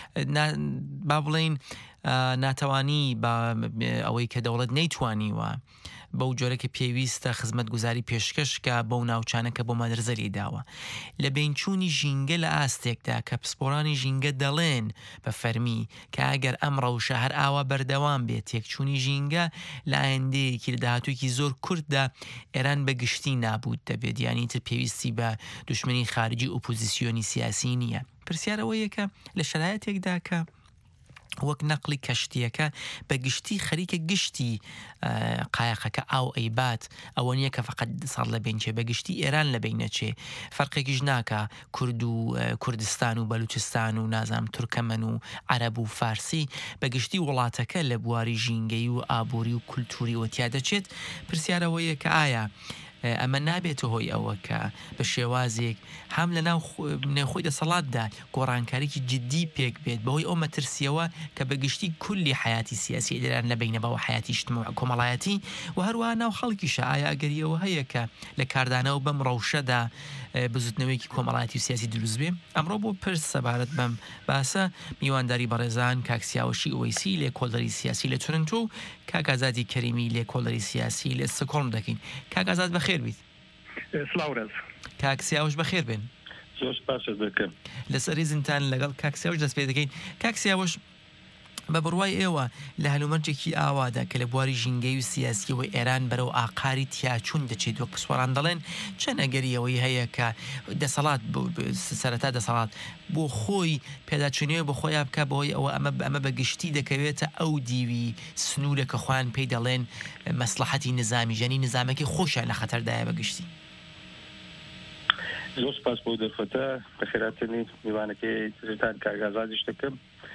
[SPEAKER 15] با بڵێن ناتوانی بە ئەوەی کە دەوڵەت نەیتوانیوە بەو جۆرەکە پێویستە خزمەت گوزاری پێشکەشکە بەو ناوچانەکە بۆ مادرزەری داوە لە بینچوونی ژینگە لە ئاستێکدا کە پسپۆرانی ژینگە دەڵێن بە فەرمی کە ئەگەر ئەم ڕەوشە هەر ئاوا بەردەوام بێت تێکچوونی ژینگە لە ئایندەیەکی لە داهاتوویەکی زۆر کورتدا ئێران بە گشتی نابوود دەبێت یانی تر پێویستی بە دوشمنی خارجی ئۆپۆزیسیۆنی سیاسی نییە. پرسیارەوەیەکە لە شرایەتێکدا کە وەک نەقلی کەشتیەکە بە گشتی خەریکە گشتی قایقەکە ئاو ئەیبات ئەوە نییە کە فقط ساڵ لە بینچێ بە گشتی ئێران لە بینەچێ فەرقێکیش ناکە کورد و کوردستان و بەلوچستان و نازام تورکەمەن و عەرەب و فارسی بە گشتی وڵاتەکە لە بواری ژینگەی و ئابووری و کولتوری وەتیا دەچێت. پرسیارەوەیە کە ئایا ئەمە نابێت هۆی ئەوە کە بە شێوازێک هەم لە نێوخۆی دەسەڵاتدا گۆڕانکاریی جددی پێک بێت بەهۆی ئەو مەترسیەوە کە بەگشتی کولی حیاتی سیاسی لێران نەبینە بەوە حیاتی اجتماعی کۆمەڵایەتی و هەروە ناو خەڵکیشە ئایا ئەگەریەوە هەیە کە لە کاردانەوە بەم ڕەوشەدا بزوتنەوەیکی کۆمەڵایەتی و سیاسی دروست بێ. ئەمڕۆ بۆ پرس سەبارەت بەم باسە میوانداری بەڕێزان کاک سیاوەشی ئۆیسی لێکۆڵەری سیاسی لە تورنتۆ و کاک ئازادی کەریمی لێکۆڵەری سیاسی لە ستۆکهۆڵم دەکەین. کاک ئازاد بەخێر بیت.
[SPEAKER 16] سلااوڕێز
[SPEAKER 15] کاک سیاوش بەخێر بێن.
[SPEAKER 16] زۆر سپاس دەکەم.
[SPEAKER 15] لەسەری زنتان لەگەڵ کاک سیاوش دەست پێ دەکەین. کاک سیاوش بە بڕوای ئێوە لە هەلومەرجێکی ئاوادا کە لە بواری ژینگەی و سیاسیەوەی ئێران بەرەو ئاقاری تیاچوون دەچێت وەک پسپۆران دەڵێن چەند ئەگەریەوەی هەیە کە دەسەڵات سەرەتا دەسەڵات بۆ خۆی پێداچونەوە بە خۆیان بکە بەهۆی ئەوە ئەمە بە گشتی دەکەوێتە ئەو دیوی سنوورە کە خۆیان پێی دەڵێن مەسلحەتی نظامی ژەنی نظامەکەی خۆشیان لە خەتەردایە بە گشتی.
[SPEAKER 16] زۆر سپاس بۆ دەرفەتە بەخێراتنی میوانەکەی ترتان کارگازادیش دەکەم.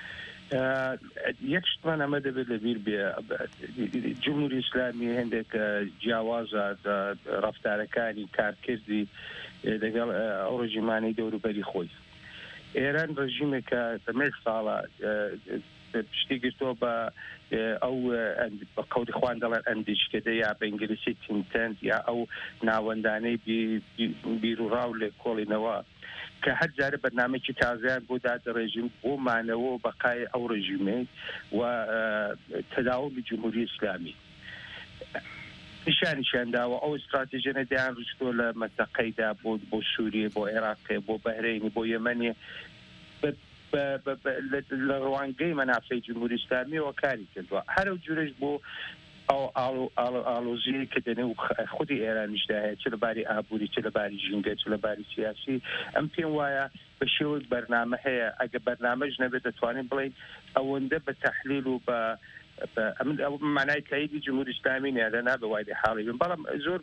[SPEAKER 16] یەک شتمان ئەمە دەبێت لەبیر بێ جمهوری ئیسلامی هەندێک جیاوازە ڕەفتارەکانی کارکردی لەگەڵ ئەو ڕژیمانەی دەوروبەری خۆی ئێران ڕژیمێکە دەمێ ساڵە پشتی گرتۆ بە ئەو بە قەوری خوان دەڵێن ئەندیشکەدە یا بە ئینگلیسی تینتەند یا ئەو ناوەندانەی بیرروڕاو لێ کۆڵینەوە کە هەر جارە بەرنامێکی تازیان بۆ دادە ڕێژیم بۆ مانەوە و بەقای ئەو ڕژیمەی و تەداومی جمهوری ئیسلامی نیشانیشان داوە ئەو استراتیژیە دەیان ڕشتۆ لە مەنتەقەیدا بۆ سووریە بۆ عێراقێ بۆ بەهرەینی بۆ یەمەنێ لە ڕوانگەی مەنافعی جمهوری ئیسلامیەوە کاری کردووە هەرو جورش بۆ ئەو ئالۆزیی کە دەنێ و خودی ئێرانیشدا هەیە چ لەباری ئابووری چ لەباری ژینگە چ لەباری سیاسی ئەم پێم وایە بە شێوەی بەرنامە هەیە ئەگە بەرنامەش نەبێت دەتوانین بڵین ئەوەندە بە تەحلیل و بە معنای تاییدی جمهوری ئیسلامی نیادەنا بە وای حاڵی بن بەڵام زۆر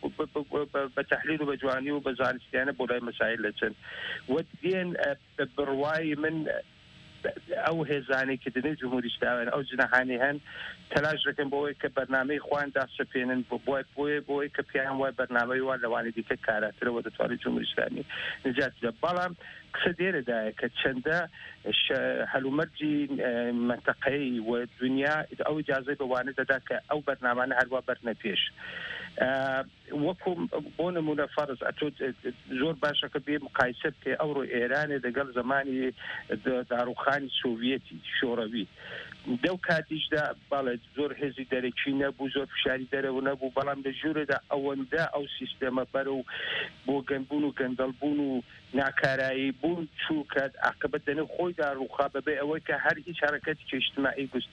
[SPEAKER 16] بە تەحلیل و بە جوانی و بە زانستیانە بۆ لای مەسایل دەچن و دێن بڕوای من ئەو هێزانەی کە دنێ جمهوری ئیسلامی ئەو جناحانی هەن تەلاش دەکەن بۆەوەی کە بەرنامەی خوان داسەپێنن بۆی کە پیان وای بەرنامەی وان لەوانی دیکە کاراترەوە دەتوانێت جمهوری ئیسلامی نجات بدە بەڵام قسە دێرەدایە کە چەندە هەلومەرجی منتەقەی و دنیا ئەو ئیجازەی بەوانە دەدا کە ئەو بەرنامانە هەروە بەرنە پێش وەکو بۆ نمونە فەرز زۆر باشەکە بێ مقایسە بکە ئەوڕۆ ئێرانێ دەگەڵ زمانی داڕوخانی سۆڤیەتی شۆڕەوی دەو کاتیشدا باڵێ زۆر هێزی دەرەکی نەبوو زۆر فشاری دەرەوە نەبوو بەڵام لە ژوورێدا ئەوەندە ئەو سیستەمە بەرە و بۆ گەنبوون و گەندەڵبوون و ناکارایی بوون چوو کە عاقبەت دەنێ خۆی داڕوخا بەبێ ئەوەی کە هەر هیچ حرەکەتی اجتماعی گوست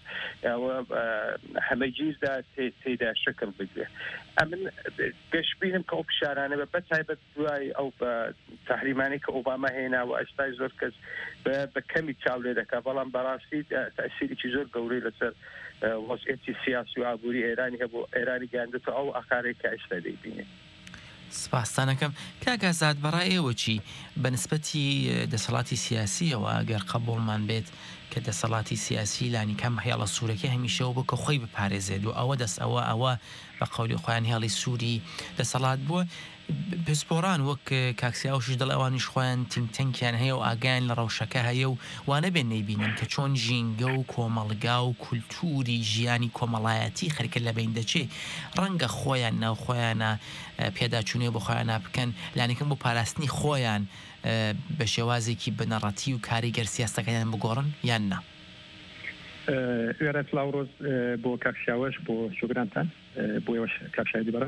[SPEAKER 16] هەمەگیزدا تێدا شەکل بگرێ ئەمن گەشتبینم کە ئەو پشارانە بە بەتایبەت دوای ئەو بە تحریمانی کە ئۆباما هێناوە ئەستای زۆر کەس بە کەمی چاو لێ دەکات بەڵام بەڕاستی تەسیرێکی زۆر گەورەی لەسەر وەزعیەتی سیاسی و ئابووری ئێرانی هەبوو ئێرانی گەیاندێتەوە ئەو ئاخارێک کە ئێستا دەیبینێت
[SPEAKER 15] سپاسانەکەم کاگازاد بەڕای ئێوە چی بەنسبەتی دەسەڵاتی سیاسیەوە ئەگەر قبولمان بێت کە دەسەڵاتی سیاسی لانی کەم هێڵە سوورەکە هەمیشەوە بۆ کە خۆی بپارێزێت و ئەوە دەست ئەوە بە قەولی خۆیان هێڵی سووری دەسەڵات بووە پسپۆران وەک کاکسیاوشش دڵ ئەوانیش خۆیان تینگتەنکیان هەیە و ئاگیان لە ڕەوشەکە هەیە و وانە بێن نەیبینن کە چۆن ژینگە و کۆمەڵگا و کولتوری ژیانی کۆمەڵایەتی خەریکە لە بین دەچێ ڕەنگە خۆیان ناو خۆیانە پێداچوونێ بۆ خۆیان بکەن لانیکەم بۆ پاراستنی خۆیان بە شێوازێکی بنەڕەتی و کاریگەر سیاستەکەیان بگۆڕن یان نا
[SPEAKER 17] وێرە لاوڕۆز بۆ کاکسیاوەش بۆ شوگرانتان بۆ ئێوەش کاکشایدی بەڕست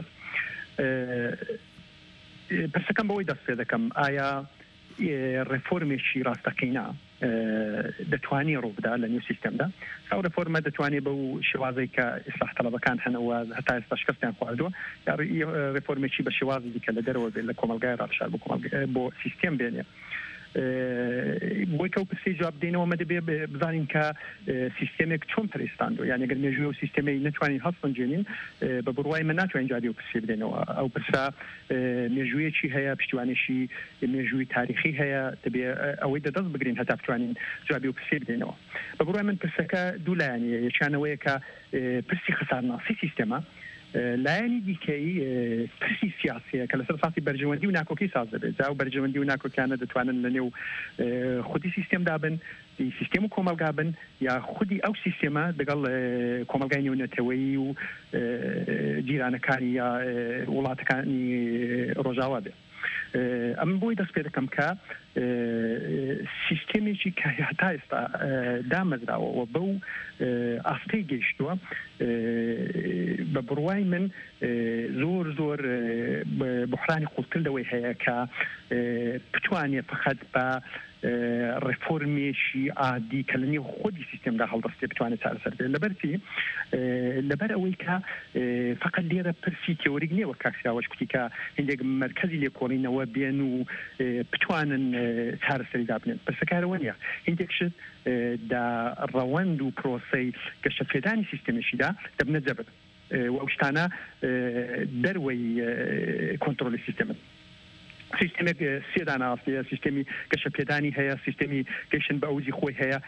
[SPEAKER 17] پرسەکەم بەوەی دەست پێ دەکەم ئایا ڕێفۆرمێکی ڕاستەقینە دەتوانی ڕووبدا لە نیو سیستەمدا ئەو ڕێفۆرمە دەتوانێت بە و شێوازەی کە ئیسلاح تەڵەبەکان هەنەوە هەتا ئێستا شکستیان خواردووە یا ڕێفۆرمێکی بە شێوازی دیکە لە دەرەوە بێت لە کۆمەلگای ڕابشار بۆ سیستەم بێنێ بۆی کە و پرسی جواب دێنەوە مە دەبێ بزانین کە سیستەمێک چۆن پەرێستاندوە یان ئەگەر مێژووی و سیستەمەی نەتوانین هەڵسەنجێنین بە بڕوای من ناتوانین جوابی و پرسی بدێنەوە ئەو پرسا مێژوویەکی هەیە پشتیوانێکی مێژووی تاریخی هەیە دەبێ ئەوەی دەدەست بگرین هەتا بتوانین جوابی و پرسی بدێنەوە بە بڕوای من پرسەکە دوو لایەنە یەکیانەوەیە کە پرسی خەسارناسی سیستەمە لایەنی دیکەی پرسی سیاسیە کە لەسەر ساسی بەرژەوەندی و ناکۆکی ساز دەبێت جا و بەرژەوەندی و ناکۆکیانە دەتوانن لە نێو خودی سیستەمدا بن سیستەم و کۆمەلگا بن یا خودی ئەو سیستەمە دەگەڵ کۆمەلگای نێونەتەوەیی و جیرانەکانی یا وڵاتەکانی ڕۆژاوا بێت ئەم بۆی دەست پێ دەکەم کە سیستەمێکی کە هەتا ئێستا دامەزراوەوە بەو ئاستەی گەیشتووە بە بڕوای من زۆر بحرانی قوڵتلەوەی هەیە کە بتوانێت فقط بە ڕێفۆرمێکی عادی کە لە نێو خودی سیستەمدا هەڵدەستێ بتوانێت چارەسەر بێت لەبەرچی لەبەر ئەوەی کە فقط لێرە پرسی تێوریک نییە وەک کاکسیاوەش کوتی کە هەندێک مەرکەزی لێکۆڵینەوە بێن و بتوانن چارەسەریدا بنێن پرسەکارەوە نییە هەندێکشت دا ڕەوەند و پرۆسەی گەشەپێدانی سیستەمێکیدا دەبنە جەبر و ئەو شتانە دەروەی کۆنتڕۆلی سیستەمن سیستەمێک سێدان ئاستەیە سیستەمی گەشەپێدانی هەیە سیستەمی گەیشتن بە ئەوزی خۆی هەیە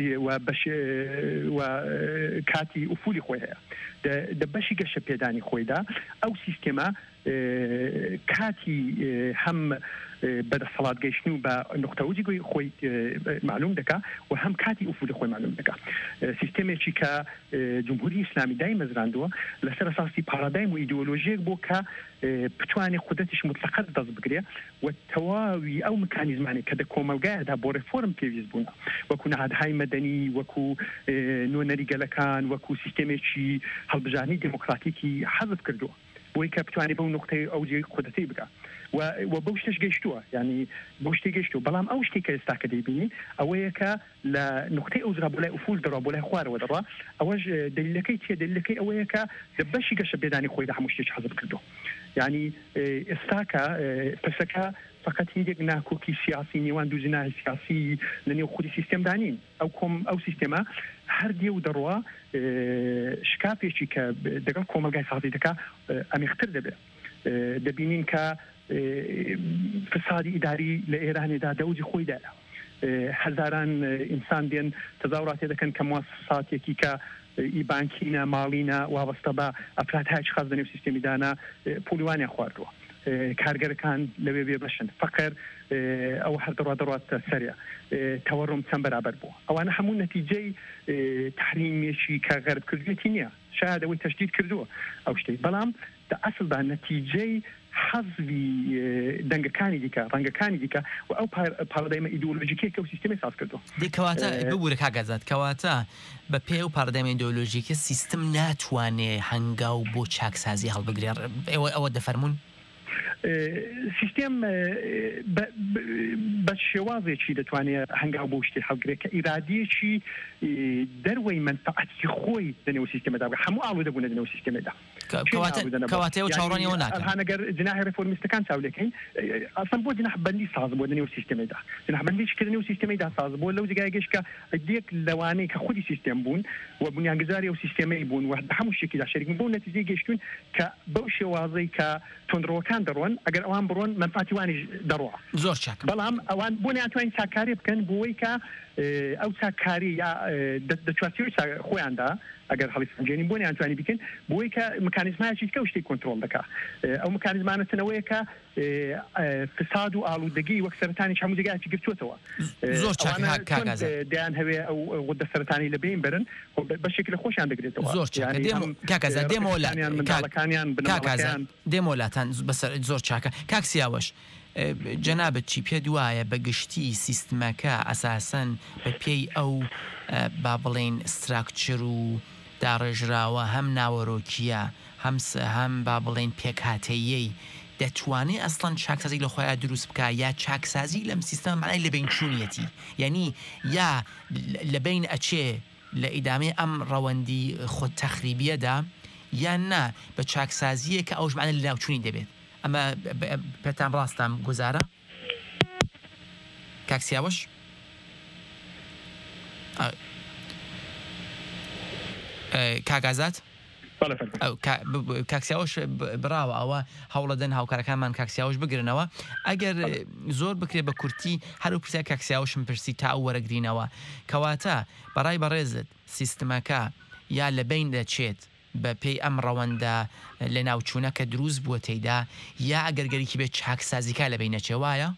[SPEAKER 17] و کاتی ئوفولی خۆی هەیە دە بەشی گەشەپێدانی خۆیدا ئەو سیستەمە کاتی هەم بەدەسەڵات گەیشتن و بە نقطەوجی خۆی معلوم دەکا و هەم کاتی ئوفولی خۆی معلوم دەکا سیستمێکی کە جمهوری ئیسلامی دای مەزراندووە لەسەر ئەساسی پارادایم و ئیدئۆلۆژیەک بۆ کە بتوانێت قودرەتیش مطلقەت دەست بگرێ و تەواوی ئەو مکانیزمانی کە لە کۆمەلگایەدا بۆ ڕێفۆرم پێویست بوون وەکو نەهادهای مەدەنی وەکو نۆنەریگەلەکان وەکو سیستمێکی هەڵبژارنی دموکراتیکی حەزف کردووە بۆی کە بتوانێت بەو نقطەی ئەوجێ قودرەتی بکە و بەو شتش گەیشتووە ینی بۆ شتێک گەیشتووە بەڵام ئەو شتێک کە ئێستا کە دەیبینی ئەوەیە کە لە نقطەی ئەوزرا بۆ لای ئوفول دەڕوا بۆ لای خوارەوە دەڕوا ئەوەش دلیلەکەی چیە دلیلەکەی ئەوەیە کە لە بەشی گەشە بێدانی خۆی لە هەموو شتێک حەزف کردو ینی ئێستا کە پرسەکە فقط هندێک ناکۆکی سیاسی نێوان دوو جناحی سیاسی لە نێو خودی سیستمدانین ئەو سیستێمە هەر دێ و دەڕوا شکافێکی کە دەگەڵ کۆمەلگای سازی دەکا ئەمیختر دەبێت دەبینین کە فسادی ئیداری لە ئێرانێدا دەوجی خۆیدایە هەزاران ئینسان دێن تەزاوڕاتی دەکەن کە مواسساتێکی کە ئیبانکینە ماڵینە وابەستە بە ئەفراد هاچ خاص لە نێو سیستەمی دانا پولیوانیان خواردووە کارگەرەکان لەوێ بێ بەشن فەقەر ئەو هەر دەڕات سەریە تەوەڕم چەند بەرابەر بووە ئەوانە هەموو نەتیجەی تحریمێکی کە غەرب کردوێتی نییە شاید ئەوەی تەشدید کردووە ئەو شتەی بەڵام لە ئەسڵدا نەتیجەی حەزوی دەنگەکانی دیکە ڕەنگەکانی دیکە و ئەو پارادایمە ئیدئۆلۆژیکێک کە ئەو سیستەمی ساز کردووە
[SPEAKER 15] کەواتە ببوورە کاگازات کەواتە بە پێ و پارادایمە ئیدئۆلۆژیکە سیستم ناتوانێ هەنگاو بۆ چاکسازی هەڵبگرێ ئەوە دەفەرمونون
[SPEAKER 17] سیستم بە شێوازێکی دەتوانێت هەنگاو بۆ شتێ هەڵگرێت کە ئیرادیەکی دەروەی منفعەتی خۆی لەنێو سیستەمەدا بکە هەموو ئاڵوودە بوون لەنێو سیستەمەدا
[SPEAKER 15] کەواتەوە چاوەڕانیەوە ناکەن
[SPEAKER 17] هەنەگەر جناحی ڕێفۆرمیستەکان چاولەکەین ئەسڵ بۆ جناح بەندی ساز بۆ لەنێو سیستەمەدا جناح بەندیش کە لەنێو سیستەمەدا ساز بۆ لەو جگای گەشت کە دێک لەوانەی کە خودی سیستم بوون و بنیانگەزاری ئەو سیستەمەی بوون و هەموو شتێکیدا شەریک بوون بۆ نەتیجەی گەشتون کە بەو شێوازەی کە تۆندڕەوەکان دەڕۆن ئەگەر ئەوان بڕۆن منفعەتیوانیش دەڕوە
[SPEAKER 15] زۆر چاک
[SPEAKER 17] بەڵام ئەوان بۆ ناتوانین چاکاری بکەن بۆی کە ئەو چاکاری یا دەچواتیەوەی خۆیاندا ئەگەر هەڵی سنجێنی بۆ ناتوانانی بکەن بۆی کە مکانیزمایەکی کە شتێک کۆنترۆل دەکا ئەو مکانیزمانەتەوەیە کە فساد و ئاڵوودەگی وەک سەرەتانی هەموو جگایکی گرتووەتەوە
[SPEAKER 15] زۆر چاک
[SPEAKER 17] دەیان هەوێ ئەو غودە سەرەتانی لە بین برن بەشێک لە خۆشیان دەگرێتەوە
[SPEAKER 15] زۆر کاکەزات دێمۆلاتان بەسەر زۆر چاکە کاکسیاوەش جەنابەت چی پێ دوایە بە گشتی سیستمەکە ئەساسەن بە پێی ئەو با بڵێن ستراکچر و داڕێژراوە هەم ناوەڕۆکیە هەم با بڵێن پێکهاتەیەی دەتوانێت ئەسڵەن چاکسازی لە خۆیان دروست بکە یا چاکسازی لەم سیستەمە معنای لەبین چوونیەتی یعنی یا لەبین ئەچێ لە ئیدامەی ئەم ڕەوەندی خۆ تەخریبیەدا یان نا بە چاکسازیە کە ئەوش معنای لە ناوچوونی دەبێت ئەمە پێتان ڕاستام گوزارە کاکسیاوەش کاگازات کاکسیاوەش براوە ئەوە هەوڵەدەن هاوکارەکانمان کاکسیاوەش بگرنەوە ئەگەر زۆر بکرێت بە کورتی هەرو پرسیار کاکسیاوەشم پرسی تا ئەو وەرەگرینەوە کەواتە بەڕای بەڕێزت سیستمەکە یا لە بین دەچێت بە پێی ئەم ڕەوەندە لە ناوچوونە کە دروست بووە تێیدا یا ئەگەرگەریکی بێت چاکسازیکە لە بینەچێ وایە؟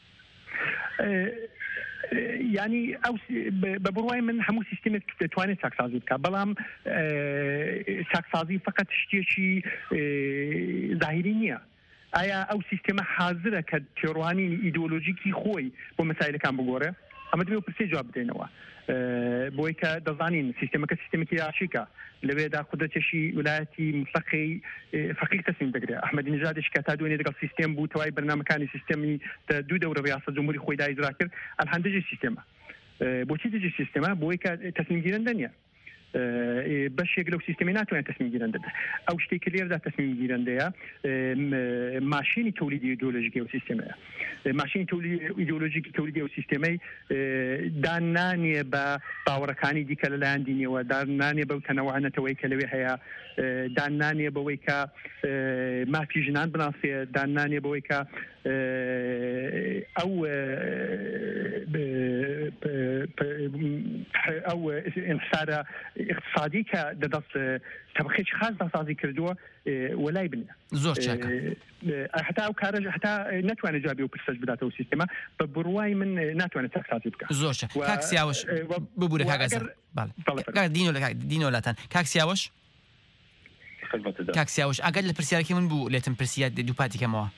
[SPEAKER 17] ینی ئەو بە بڕوای من هەموو سیستمێک دەتوانێت چاکسازی بکە بەڵام چاکسازی فقط شتێکی ظاهری نییە ئایا ئەو سیستەمە حازرە کە تێڕوانی ئیدئۆلۆژیکی خۆی بۆ مەسایلەکان بگۆڕێ ئەمە دەبێت پرسێ جواب بدەینەوە بۆی کە دەزانین سیستەمەکە سیستمێکی یاشیکە لەوێدا قودرەتێکی ویلایەتی مطلقی فەقیه تەسلیم دەگرێت ئەحمەدی نژادێک کە تا دوێنێ لەگەڵ سیستم بوو تەواوی بەرنامەکانی سیستەمی دوو دەورە ڕیاسەت جمهوری خۆی داگیرا کرد ئەلحەن دەجێ سیستەمە بۆچی دەجێ سیستەمە بۆی کە تەسلیم گیرەندە نییە بەشێک لەو سیستەمی ناتوانێت تەسلیم گیرەندە بێت ئەو شتێک کە لێرەدا تەسلیم گیرەندەیە ماشینی تەولیدی ئیدئۆلۆژیکی ئەو سیستەمەیە ماشینی ئیدئۆلۆژیکی تەولیدی ئەو سیستەمەی دان نانیە بە باوەڕەکانی دیکە لەلایەن دینیەوە دان نانیە بەو تەنەوەعەتەوەی کە لەوێ هەیە دان نانیە بەوەی کە مافی ژنان بناسێ دان نانیە بەوەی کە ئەو ئەو انحسارە اقتصادی کە دەدەست تەبخێکی خاص دەسازی کردووە وەلای بنە
[SPEAKER 15] زۆر چاکە
[SPEAKER 17] هەتا ئەو کارە هەتا ناتوانێت جوابی و پرسەش بداتەوە سیستەمە بە بڕوای من ناتوانێت تەخسازی بکە
[SPEAKER 15] زۆر کاک سیاوش ببوورە کاگەزە دینۆلاتان کاک سیاوش کاک سیاوش ئەگەر لە پرسیارێکی من بوو لێتم پرسیار دووپاتیکەمەوە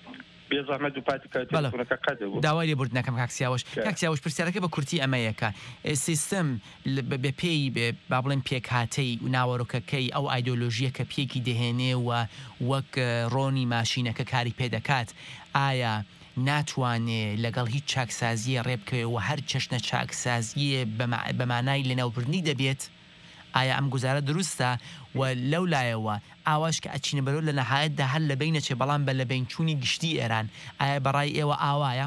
[SPEAKER 15] داوای لێبوردنەکەم کاکسیاوش پرسیارەکە بە کورتی ئەمەیەکە سیستم بە پێی با بڵێن پێکهاتەی و ناوەڕۆکەکەی ئەو ئایدۆلۆژیە کە پێکی دەهێنێ و وەک ڕۆنی ماشینەکە کاری پێدەکات ئایا ناتوانێ لەگەڵ هیچ چاکسازیە ڕێبکەوێ و هەر چەشنە چاکسازیە بە مانای لەناوبردنی دەبێت ئایا ئەم گوزارە دروستە و لەو لایەوە ئاواش کە ئەچینە بەرەو لە نەهایەتدا هەر لە بینەچێ بەڵام بە لە بینچوونی گشتی ئێران ئایا بەڕای ئێوە ئاوایە؟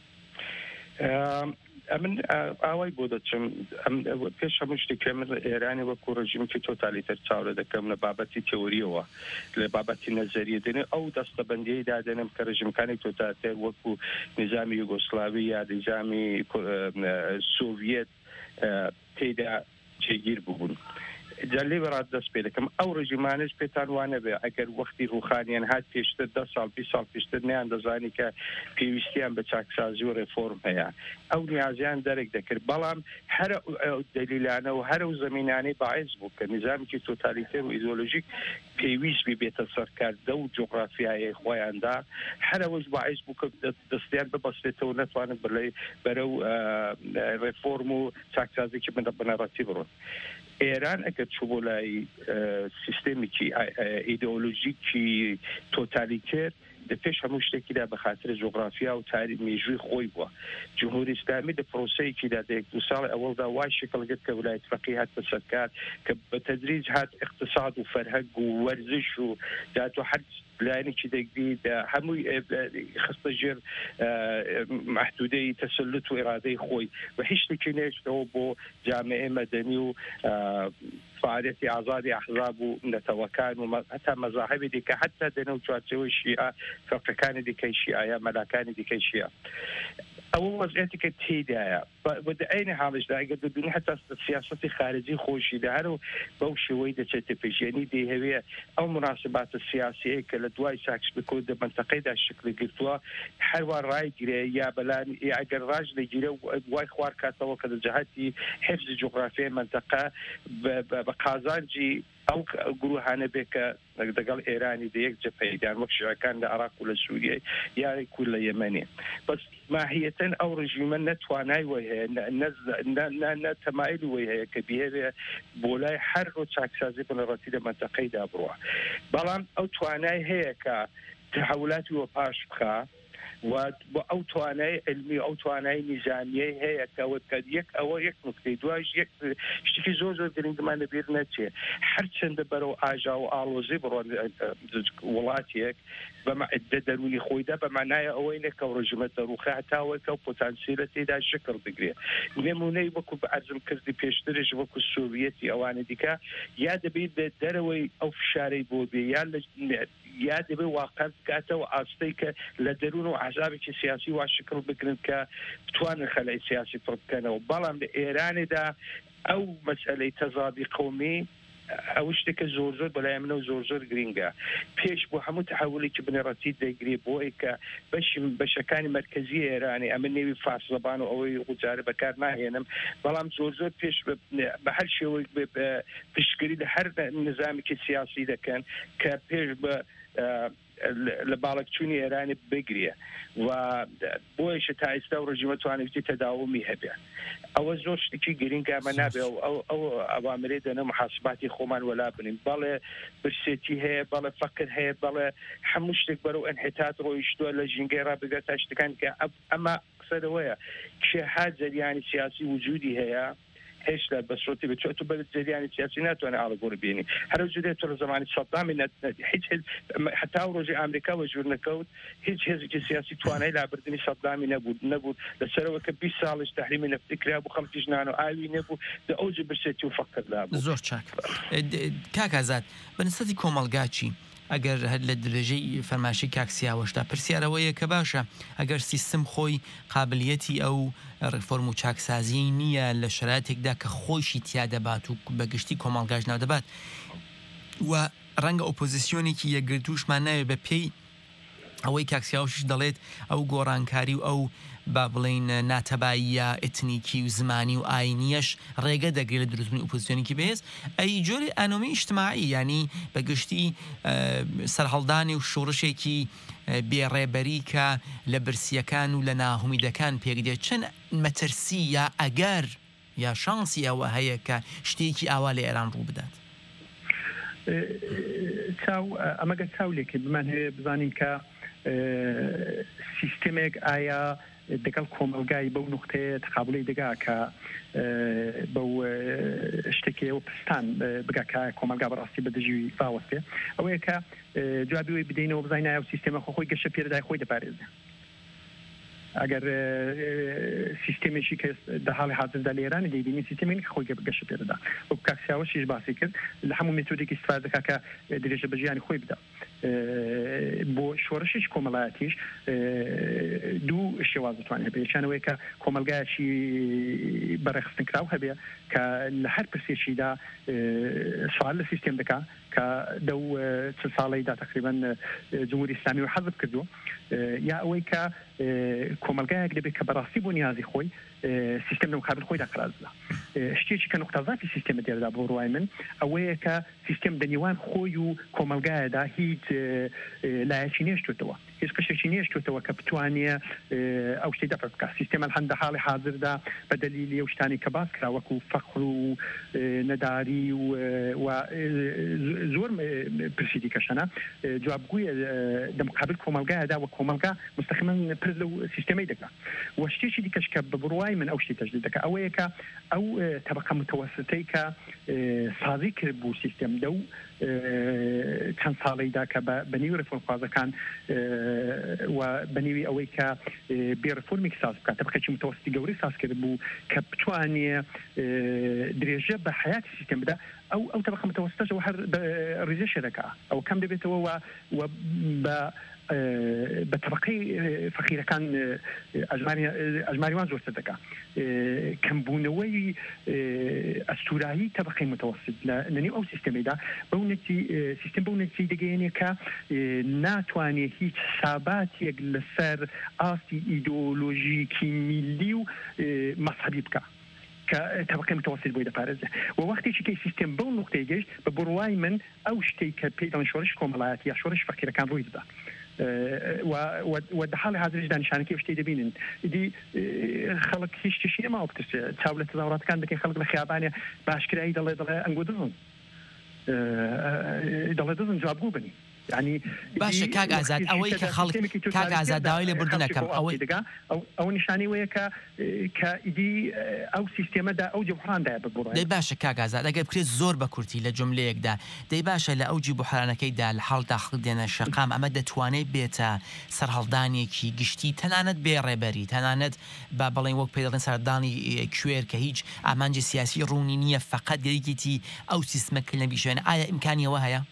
[SPEAKER 16] من ئاوای بۆ دەچم پێش هەموو شتێک من ئێرانی وەکو ڕژیمکی تۆتالیتەر چاورە دەکەم لە بابەتی تێوریەوە لە بابەتی نەزەریە دێنێ ئەو دەستەبەندیەی دادێنم کە ڕژیمەکانی تۆتالیتەر وەکو نظامی یوگۆسلاوی یا نظامی سۆڤیەت تێدا جێگیر بوون جلێ بەڕات دەست پێ دەکەم ئەو ڕژیمانش پێتان وانە بێ ئەگەر وەختی ڕوخانیان هات پێشتر 10 ساڵ 20 ساڵ پێشتر نیان دەزانی کە پێویستیان بە چاکسازی و ڕێفۆرم هەیە ئەو نیازیان دەرێک دەکرد بەڵام هەر دەلیلانە و هەر و زەمینانەی باعث بوو کە نظامێکی تۆتالیتەر و ئیدۆلۆژیک پێویست بێتە سەرکاردە و جوغرافیایەی خۆیاندا هەرەوەش باعث بوو کە دەستیان ببەستێتەوە نەتوانن بەرەو ڕێفۆرم و چاکسازێکی بنەڕەتی بڕۆن ئێران ئەگەر چوو بۆ لای سیستێمێکی ئیدئۆلۆژیکی تۆتالیتەر پێش هەموو شتێکیدا بە خاطر جوغرافیا و تاریخ مێژووی خۆی بووە جمهوری ئیسلامی لە پرۆسەیەکیدا دەیەک دو ساڵی ئەوەڵدا وای شکڵگرت کە ویلایەت فەقیه هات بە سەرکار کە بە تەدریج هات اقتصاد و فەرهەنگ و وەرزش و داتوە هەر لایەنێکی دەگری هەمووی خستە ژێر محدودەی تەسەلوت و ئێرادەی خۆی بە هیچ شتێکی نێشتەوە بۆ جامعە مەدەنی و فعالیتی ئازادی ئەحزاب و نەتەوەکان و هەتا مەزاهبی دیکە هەتا دێنە و چوارچێوەی شیعە فەرقەکانی دیکەی شیعە مەلاکانی دیکەی شیعە ئەوە وەزعەتی کە تێدایە بە عینی حاڵشدا ئەگەر دەبینی هەتا سیاسەتی خارجی خۆشی هەرو بەو شێوەی دەچێتە پێشێنی دەیهەوێ ئەو مناسباتە سیاسیەیە کە لە دوای ساکس بکۆ لە منتەقەیدا شکلی گرتووە هەروە ڕایگیرێ یا بەلان ئەگەر ڕاج لەگیرە وای خوار کاتەوە کە دەجەهەتی حفظی جوغرافیای منتەقە بە قازانجی ئەو گروهانە بێ کە لەگەڵ ئێرانی دەیەک جەپەیدان وەک شیعەکان لە عێراق و لە سووریە یاری کورد لە یەمەنێ بەس ماهیەتەن ئەو ڕژیمە نەتوانای وی هەیە نەتەمایلی وی هەیە کە بهێوێ بۆ لای هەر ڕۆ چاکسازی بنەڕەتی لە منتەقەیدا بڕوە بەڵام ئەو توانای هەیە کە تحولاتی وە پاش بخە و ئەو توانای علمی ئەو توانای نیزامیەی هەیە کەوە یەک ئەوە یەک نکتەی دوایش یەک شتێکی زۆر زۆر گرنگمان لەبیر نەچێ هەرچەندە بەرەو ئاژا و ئاڵۆزی بڕۆن وڵاتێک بە دەرونی خۆیدا بە معنایە ئەوەی نەکە ڕژمە دەڕوخە هەتاوەکە و پۆتانسیلە تێدا شکل بگرێت نمونەی وەکو بە ئەرزم کردی پێشترش وەکو سۆڤیەتی ئەوانە دیکە یا دەبێت دەرەوەی ئەو فشارەی بۆ بێ یا دەبێت واقع بکاتەوە ئاستەی کە لە دەروون و عذابێکی سیاسی وا شکل بگرن کە بتوانن خەلای سیاسی پڕ بکەنەوە بەڵام لە ئێرانێدا ئەو مەسئلەی تەزادی قەومی ئەو شتێکە زۆر زۆر بەلای منە و زۆر زۆر گرینگە پێش بۆ هەموو تحولێکی بنەڕەتی دەیگرێ بۆی کە بەشەکانی مرکزی ئێرانی ئەمە نێوی فارس زەبان و ئەوەی ڕووجارە بەکار ناهێنم بەڵام زۆر زۆر پێش بە هەر شێوەی پشتگیری لە هەر نظامێکی سیاسی دەکەن کە پێش بە لە باڵکچوونی ئێرانی بگرێ و بۆیش تا ئێستا و ڕژیمە توانێتی تەداومی هەبێ ئەوە زۆر شتێکی گرنگە ئەمە نابێ ئەو ئەوامرێ دەنە محاسباتی خۆمان وەلا بنین بەڵێ برسێتی هەیە بەڵێ فەقر هەیە بەڵێ هەموو شتێک بەرەو ئەنحیتات ڕۆیشتووە لە ژینگەی ڕابگات تا شتەکان کە ئەمە قسەدەوەیە کێها جەریانی سیاسی وجودی هەیە هێشتا بەسۆتی بچێت و بە جریانی سیاسی ناتوانێت ئاڵگۆڕ بینی هەرو جدێت تۆ لە زمانی سەدامی هیچ حتا ڕۆژی ئەمریکا وە ژوور نەکەوت هیچ هێزێکی سیاسی توانای لابردنی سەدامی نەبوو لەسەرەوە کە 20 ساڵش تحریمی نەفتی کرا بوو خەڵکی ژنان و ئاوی نەبوو لە ئەوجی برسێتی و فەقر لابوو
[SPEAKER 15] زۆر چاک کاک ئازاد بەنسبەتی کۆمەڵگاچی ئەگەر هەر لە درێژەی فەرماشی کاکسیاوەشدا پرسیارەوەیە کە باشە ئەگەر سیستم خۆی قابلیەتی ئەو ڕفۆرم و چاکسازی نییە لە شرایەتێکدا کە خۆشی تیا دەبات و بەگشتی کۆمەڵگاش ناو دەبات و ڕەنگە ئۆپۆزیسیۆنێکی یەکگرتووشمان ناوێت بە پێی ئەوەی کاکسیاوشش دەڵێت ئەو گۆڕانکاری و ئەو با بڵین ناتەباییە ئتنیکی و زمانی و ئاینیەش ڕێگە دەگرێت لە دروستبوونی ئۆپۆزیسیۆنێکی بەهێز ئەی جۆری ئانۆمی ئیجتیماعی ینی بەگشتی سەرهەڵدانی و شۆڕشێکی بێڕێبەری کە لە برسیەکان و لە ناهومیدەکان پێکدێت چەند مەترسی یا ئەگەر یا شانسی ئەوە هەیە کە شتێکی ئاوا لە ئێران ڕوو بدات
[SPEAKER 17] ئەمەگە چاولێکی بمان هەیە بزانین کە سیستمێک ئایا دەگەڵ کۆمەلگای بەو نقطەیە تقابلی دەگا کە بەو شتێکەوە پستان بگاکە کۆمەلگا بەڕاستی بەدەژوی باوەستێ ئەوەیە کە جوابیەوەی بدەینەوە بزانای و سیستەمە خۆی گەشە پێدای خۆی دەپارێزێ ئەگەر سیستێمێکی کە لە حاڵی حاضردا لە ئێران دەیبینی سیستێمێکی خۆی گەشە پێدەدا وەک کاکسیاوەشیش باسی کرد لە هەموو مێتۆدێکی استفادە دەکا کە درێژە بەژیانی خۆی بدات بۆ شۆڕشش کۆمەڵایەتیش دوو شێواز دەتوانێت هەبێ یەکیانەوەی کە کۆمەلگایەکی بەڕێخستن کراو هەبێ کە لە هەر پرسێکیدا سوال لە سیستێم دەکا کە دەو چ ساڵەیدا تقریبا جمهوری ئیسلامی و حەزب کردو یا ئەوەی کە کۆمەلگایەک دەبێت کە بەڕاستی بۆ نیازی خۆی سیستم لە مقابل خۆیدا قرازدا شتێکی کە نقطەزاتی سیستەمە دێردا بۆ ڕوای من ئەوەیە کە سیستم بەنێوان خۆی و کۆمەلگایەدا هیچ لایەکی نێشتوتەوە هیچ قشێکی نێشتوتەوە کە بتوانێ ئەو شتەی دەفەر بکات سیستەمە هەندە حاڵی حاضردا بە دەلیلی ئەو شتانی کە باس کرا وەکو فەقر و نەداری و زۆر پرسیدی کەشەنە جوابگویە لە مقابل کۆمەلگایەدا و کۆمەلگا مستەقیما پر لەو سیستەمەی دەکات و شتێکی دیکەش کە بڕوای من ئەو شتی تەجدید دەکات ئەوەیە کە ئەو تەبقە متوسطەی کە سازی کرد بوو سیستەم دە و چەند ساڵەیدا کە بە نێوی ڕفۆرمخوازەکان و بەنێوی ئەوەی کە بێڕفۆرمێکی ساز بکات تەبقەی متوسطی گەورەی ساز کرد بوو کە بتوانێ درێژە بە حیاتی سیستەم بدا ئەو تەبقە متوسطەش هەر ڕیزەشە دەکات ئەو کەم دەبێتەوە و بە طبقەی فەقیرەکان ئەژماریوان زۆرتر دەکات کەمبوونەوەی ئەستورایی طبقەی متوسط لە نێو ئەو سیستەمەیدا سیستم بەو نەتیجەی دەگەیەنێ کە ناتوانێت هیچ ساباتێک لەسەر ئاستی ئیدۆلۆژیکی میلی و مەذهبی بکات کە طبقەی متوسط بۆی دەپارێزێ و وەختێکی کە سیستم بەو نقطەی گەیشت بە بڕوای من ئەو شتەی کە پێی دەڵێن شۆڕش کۆمەڵایەتی یا شۆڕش فەقیرەکان ڕووی دەدا و لە حاڵی حاضرشدا نیشانەکەی شتەی دەبینن ئیدی خەڵک هیچ شتێکی نەماوە بترسێ چاو لە تەزاوڕاتەکان دەکەن خەڵک لە خیابانێ باشکرایی دەڵێ ئەنگۆ دەڵێ جوابگو بنی يعني
[SPEAKER 15] باشە کاک ئازاد ئەوەی کە خەڵک کاک ئازاد داوای لێ بردنەکەم ئەوەی
[SPEAKER 17] ئەو نیشانەوەیە کە ئیدی ئەو سیستێمەدا ئەو جوهراندا ببڕێ
[SPEAKER 15] دەی باشە کاک ئازاد ئەگەر بکرێت زۆر بە کورتی لە جملەیەکدا دەی باشە لە ئەوجی بوحرانەکەیدا لە حاڵدا خەڵک دێنە شەقام ئەمە دەتوانێت بێتە سەرهەڵدانێکی گشتی تەنانەت بێڕێبەری تەنانەت با بەڵێن وەک پێ دەڵێن سەردانی کوێر کە هیچ ئامانجی سیاسی ڕوونی نییە فەقەت گەریگێتی ئەو سیستمەکە لە بیشوێنە ئایا ئیمکانیەوە هەیە؟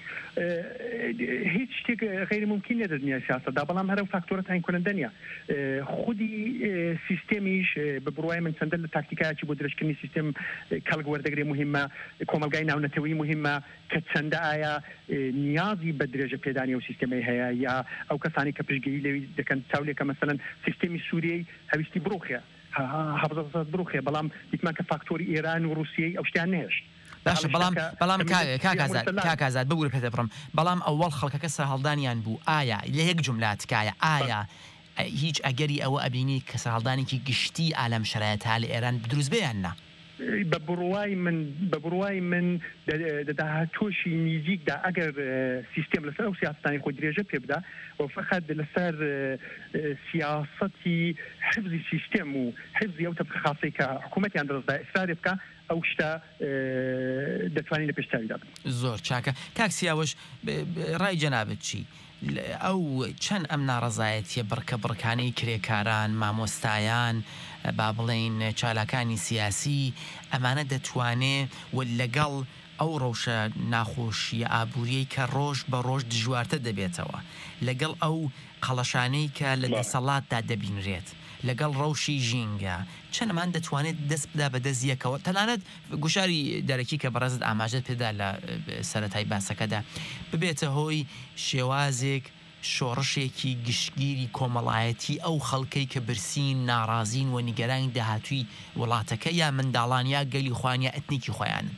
[SPEAKER 17] هیچ شتێک غیر ممکن نیە دنیا سیاستدا بەڵام هەرە فاکتۆرە تعیین کننده نیە خودی سیستمیش بە بڕوای من چەندە لە تاکتیکایکی بۆ درێژکردنی سیستم کەڵک وەردەگرێ مهمە کۆمەلگای ناونەتەوەی مهمە کە چەندە ئایا نیازی بە درێژە پێدانی ئەو سیستەمەی هەیە یا ئەو کەسانی کە پشتگیری لێوی دەکەن چاولێکە مەسەلەن سیستمی سووریەی هەویستی بڕۆخێ حەفزە بڕۆخێ بەڵام دیتمان کە فاکتۆری ئێران و رووسیەی ئەو شتیان نهێشت
[SPEAKER 15] باشە بەڵام کاکازاد بگورە پێ دەبڕم بەڵام ئەوەڵ خەڵکەکە سەرهەڵدانیان بوو ئایا لە یەک جملاتکایە ئایا هیچ ئەگەری ئەوە ئەبینی کە سەرهەڵدانێکی گشتی ئالەم شرایەتە لە ئێران دروست بێیان نا
[SPEAKER 17] بە بڕوای من داهاتۆشی نزیکدا ئەگەر سیستم لەسەر ئەو سیاستانی خۆی درێژە پێ بدا و فقط لەسەر سیاسەتی حفظی سیستم و حفظی ئەو تەبقە خاصەی کە حکوومەتیان دەستدا ئیسرارێ بکە ئەو شتە دەتوانین لە پێشتاویدا
[SPEAKER 15] زۆر چاکە کاکسیاوەش ڕای جەنابەت چی؟ ئەو چەند ئەم ناڕەزایەتیە بڕکانەی کرێکاران مامۆستایان با بڵێن چالاکانی سیاسی ئەمانە دەتوانێت و لەگەڵ ئەو ڕەوشە ناخۆشیە ئابوووریەی کە ڕۆژ بە ڕۆژ دژوارتە دەبێتەوە لەگەڵ ئەو قەڵەشانەی کە لە دەسەڵاتدا دەبینرێت لەگەڵ ڕەوشی ژینگە چەندمان دەتوانێت دەست بدا بە دەستیەکەوە تەنانەت گوشاری دەرەکی کە بەڕێزت ئاماژەت پێدا لە سەرەتای باسەکەدا ببێتە هۆی شێوازێک شۆڕشێکی گشتگیری کۆمەڵایەتی ئەو خەڵکەی کە برسین ناڕازین و نیگەرانی داهاتووی وڵاتەکە یا منداڵان یا گەلی خوانیا ئەتنیکی خۆیانن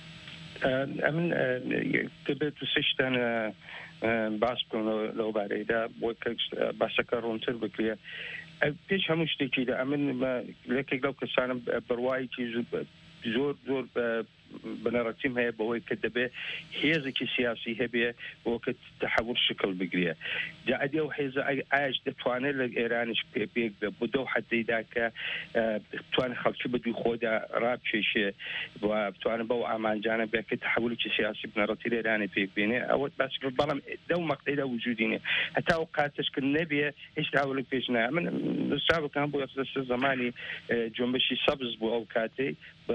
[SPEAKER 16] ئەمن دەبێت سشتان باس بکەن لەو بارەیدا بۆ باسەکە ڕوونتر بکرێ پێش هەموو شتێکیدا ئەمن لەکێک لەو کەسانم بڕوایکی زۆر زۆر بنەڕەتیم هەیە بەوەی کە دەبێ هێزێکی سیاسی هەبێ بۆ کە تحول شکل بگرێ جاعدی ئەو هێزە ئاش دەتوانێت لە ئێرانش پێک بێ بۆ دەو حەدەیدا کە بتوانێت خەڵکی بەدوی خۆدا ڕابکێشێ و بتوانێت بەو ئامانجانە بێ کە تحولێکی سیاسی بنەڕەتی لە ئێرانی پێک بێنێ ئەوە باس بەڵام دەو مەقطەیدا وجودینێ هەتا ئەو قاتش کە نەبێ هیچ تحولێک پێش نایە من نووسرا بکەم بۆ زمانی جنبشی سەبز بوو ئەو کاتەی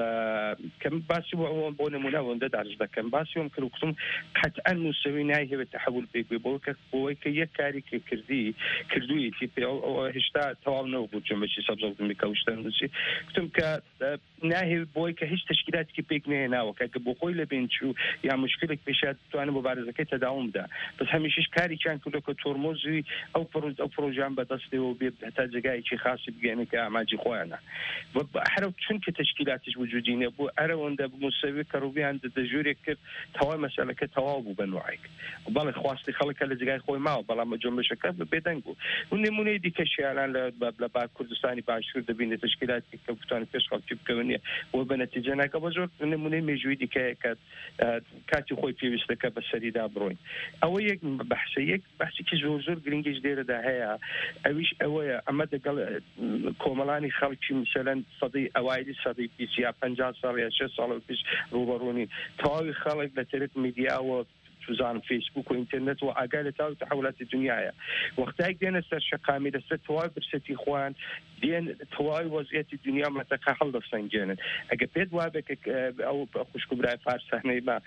[SPEAKER 16] کەم باسی بۆ نمونە ئەوەندە داژ دەکەم باسی ئەم کرد وتم قەتعا موسەوی نایهەوێت تحول پێک بێ بۆی کە یەک کاری کە کردوویەتی پێ هێشتا تەواو نەبوو جنبشی سەبز کەوشتە نووسی گوتم کە ناهێوێت بۆی کە هیچ تشکیلاتی پێک نهێناوە کە بۆ خۆی لە بێنچوو یا مشکلێک پێشات توانە بۆ بارزەکەی تەداوم بدا بەس هەمیشەش کاریان کردو کە تۆرمۆزی ئەو پرۆژیان بەدەستێەوە بێ هەتا جێگایکی خاصی بگەێنێت کە ئاماجی خۆیانە هەرو چونکە تشکیلاتیش وجودینە بۆ ئەرەوەندە موسەوی کەڕوبیان دەژورێک کرد تەواو مەسەلەکە تەواو بوو بە نوعێک بەڵێ خواستی خەڵکە لە جگای خۆی ماوە بەڵام جنبشەکە بێدەنگ بوو و نمونەی دیکەشیانان لە با کوردستانی باشوور دەبینێت تشکیلاتی کە بتوانێت پێش خەڵکی بکەونیە بۆ بە نەتیجە ناکە بە زۆر نمونەی مێژووی دیکەیە کە کاتی خۆی پێویستەکە بەسەریدا بڕۆین ئەوە یەک بەحسە یەک بەحسێکی زۆر زۆر گرنگیش لێرەدا هەیە ئەویش ئەوەیە ئەمە دەگەڵ کۆمەڵانی خەڵکی مثلەن سەدەی ئەوایلی سەدەی 20 یا 50 ساڵ یا 6 ساڵ پێش ڕوبەڕوونی تەواوی خەڵک لە ترک میدیاوە توزان فیسبوک و ئینترنت و ئاگای لە تاوی تحولاتی دنیاە وەختایك دێنە سەر شەقامی لەسەر تەواوی برسەتی خۆیان دێن تەواوی وەزعەتی دنیا مەتەقە هەڵدەسەنگێنن ئەگە پێت وابێ ئەو خوشکبرای فارسەحنەی ما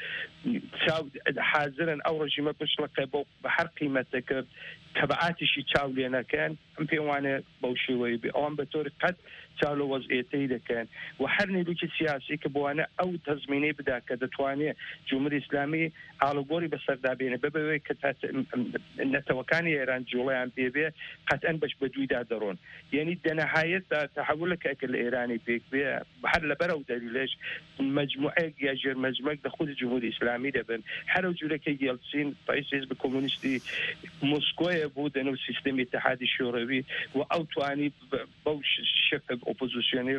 [SPEAKER 16] حازرن ئەو ڕژیمە پشتڵەقە بۆ بە هەر قیمەتەکە تەبعاتیشی چاو لێنەکەن ئەم پێم وانێ بەو شێوەیە بێ ئەوان بە تۆری قەت چاو لە وەزعەتەی دەکەن و هەر نیروکی سیاسی کە بوانە ئەو تەزمینەی بدا کە دەتوانێت جمهوری ئیسلامی ئاڵوگۆری بەسەردابێنێ ببەوەی کە نەتەوەکانی ئێران جوڵیان پێبێ قەتەن بەش بەدوویدا دەڕۆن یعنی دەنەهایەت تحولەکە کە لە ئێرانی پێک بێ هەر لەبەر ئەو دەلیلش مجموعەیەک یا ژێرمەجمەک لە خودی جمهوری ئیسلامی دەبن هەرو جوورەکەی یەلچین ڕئیس حیزب کۆمونیستی موسکۆیە بوو دەنێ سیستەمی اتحادی شوروی و ئەو توانی بەو شەکل ئۆپۆزیسیۆنی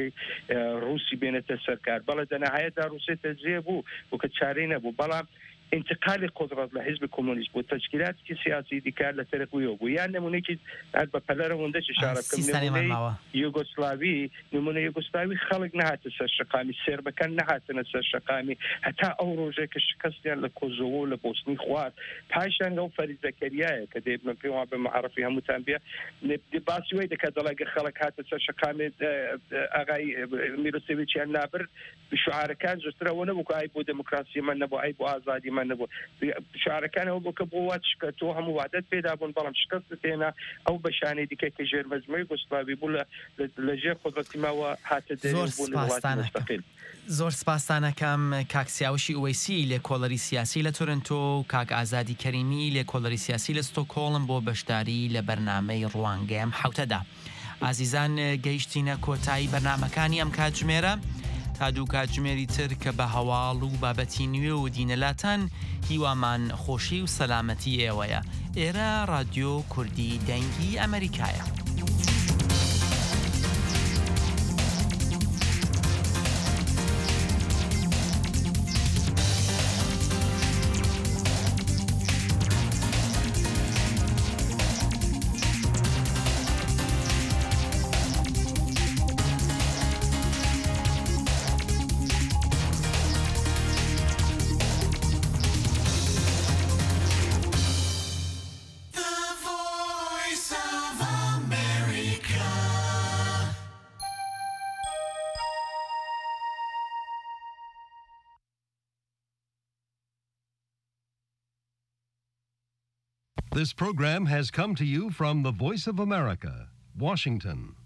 [SPEAKER 16] رووسی بێنێتە سەرکار بەڵێ دەنەهایەتدا رووسیا تەجزیە بوو وکە چارەی نەبوو بەڵام انتقال قدرت لحزب کۆمونیست بۆ تشکیلاتی سیاسی دیکار لە تەرەکویەوە بوو یان نمونەیەکی بە پەلەرەوەندەش اشارە بکەم نمونەی یوگۆسلاوی نمونە یوگۆسلاوی خەڵک نەهاتە سەر شەقامی سێربەکان نەهاتنە سەر شەقامی هەتا ئەو ڕۆژێک کە شکستیان لە کۆزۆوە و لە بۆسنی خوارد پاشان ئەو فەرید زەکەریایە کە دەیت من پێم وایە بە معرەفی هەمووتان بێ باسی وەی دەکات دەڵێ خەڵک هاتە سەر شەقامی ئاغای میرۆسێڤیچیان نابر شعارەکان زۆرتر ئەوە نەبوو کە ئای بۆ دموکراسی من نەبوو ئای بۆ ئازادی من نەبوو شعارەکانەوە بۆ کە بۆ وا تۆ هەموو وعدەت پێدا بوون بەڵام شکست تێنا ئەو بەشانەی دیکە کە ژێرمەجموعی یوگۆسلاوی بوو لەژێر قودرەتی ماوە هاتە دەرێ
[SPEAKER 15] زۆر سپاسانەکەم کاک سیاوشی ئوەیسی لێکۆڵەری سیاسی لە تۆرنتۆ کاک ئازادی کەریمی لێکۆڵەری سیاسی لە ستۆکۆڵم بۆ بەشداری لە بەرنامەی ڕوانگەم حوتەدا ئازیزان گەیشتینە کۆتایی بەرنامەکانی ئەم کاتژمێرە تا دوو کاتژمێری تر کە بە هەواڵ و بابەتی نوێ و دینەلاتان هیوامان خۆشی و سەلامەتی ئێوەیە ئێرە رادیۆ کوردی دەنگی ئەمریکایە
[SPEAKER 18] The voice of America. This program has come to you from the Voice of America, Washington.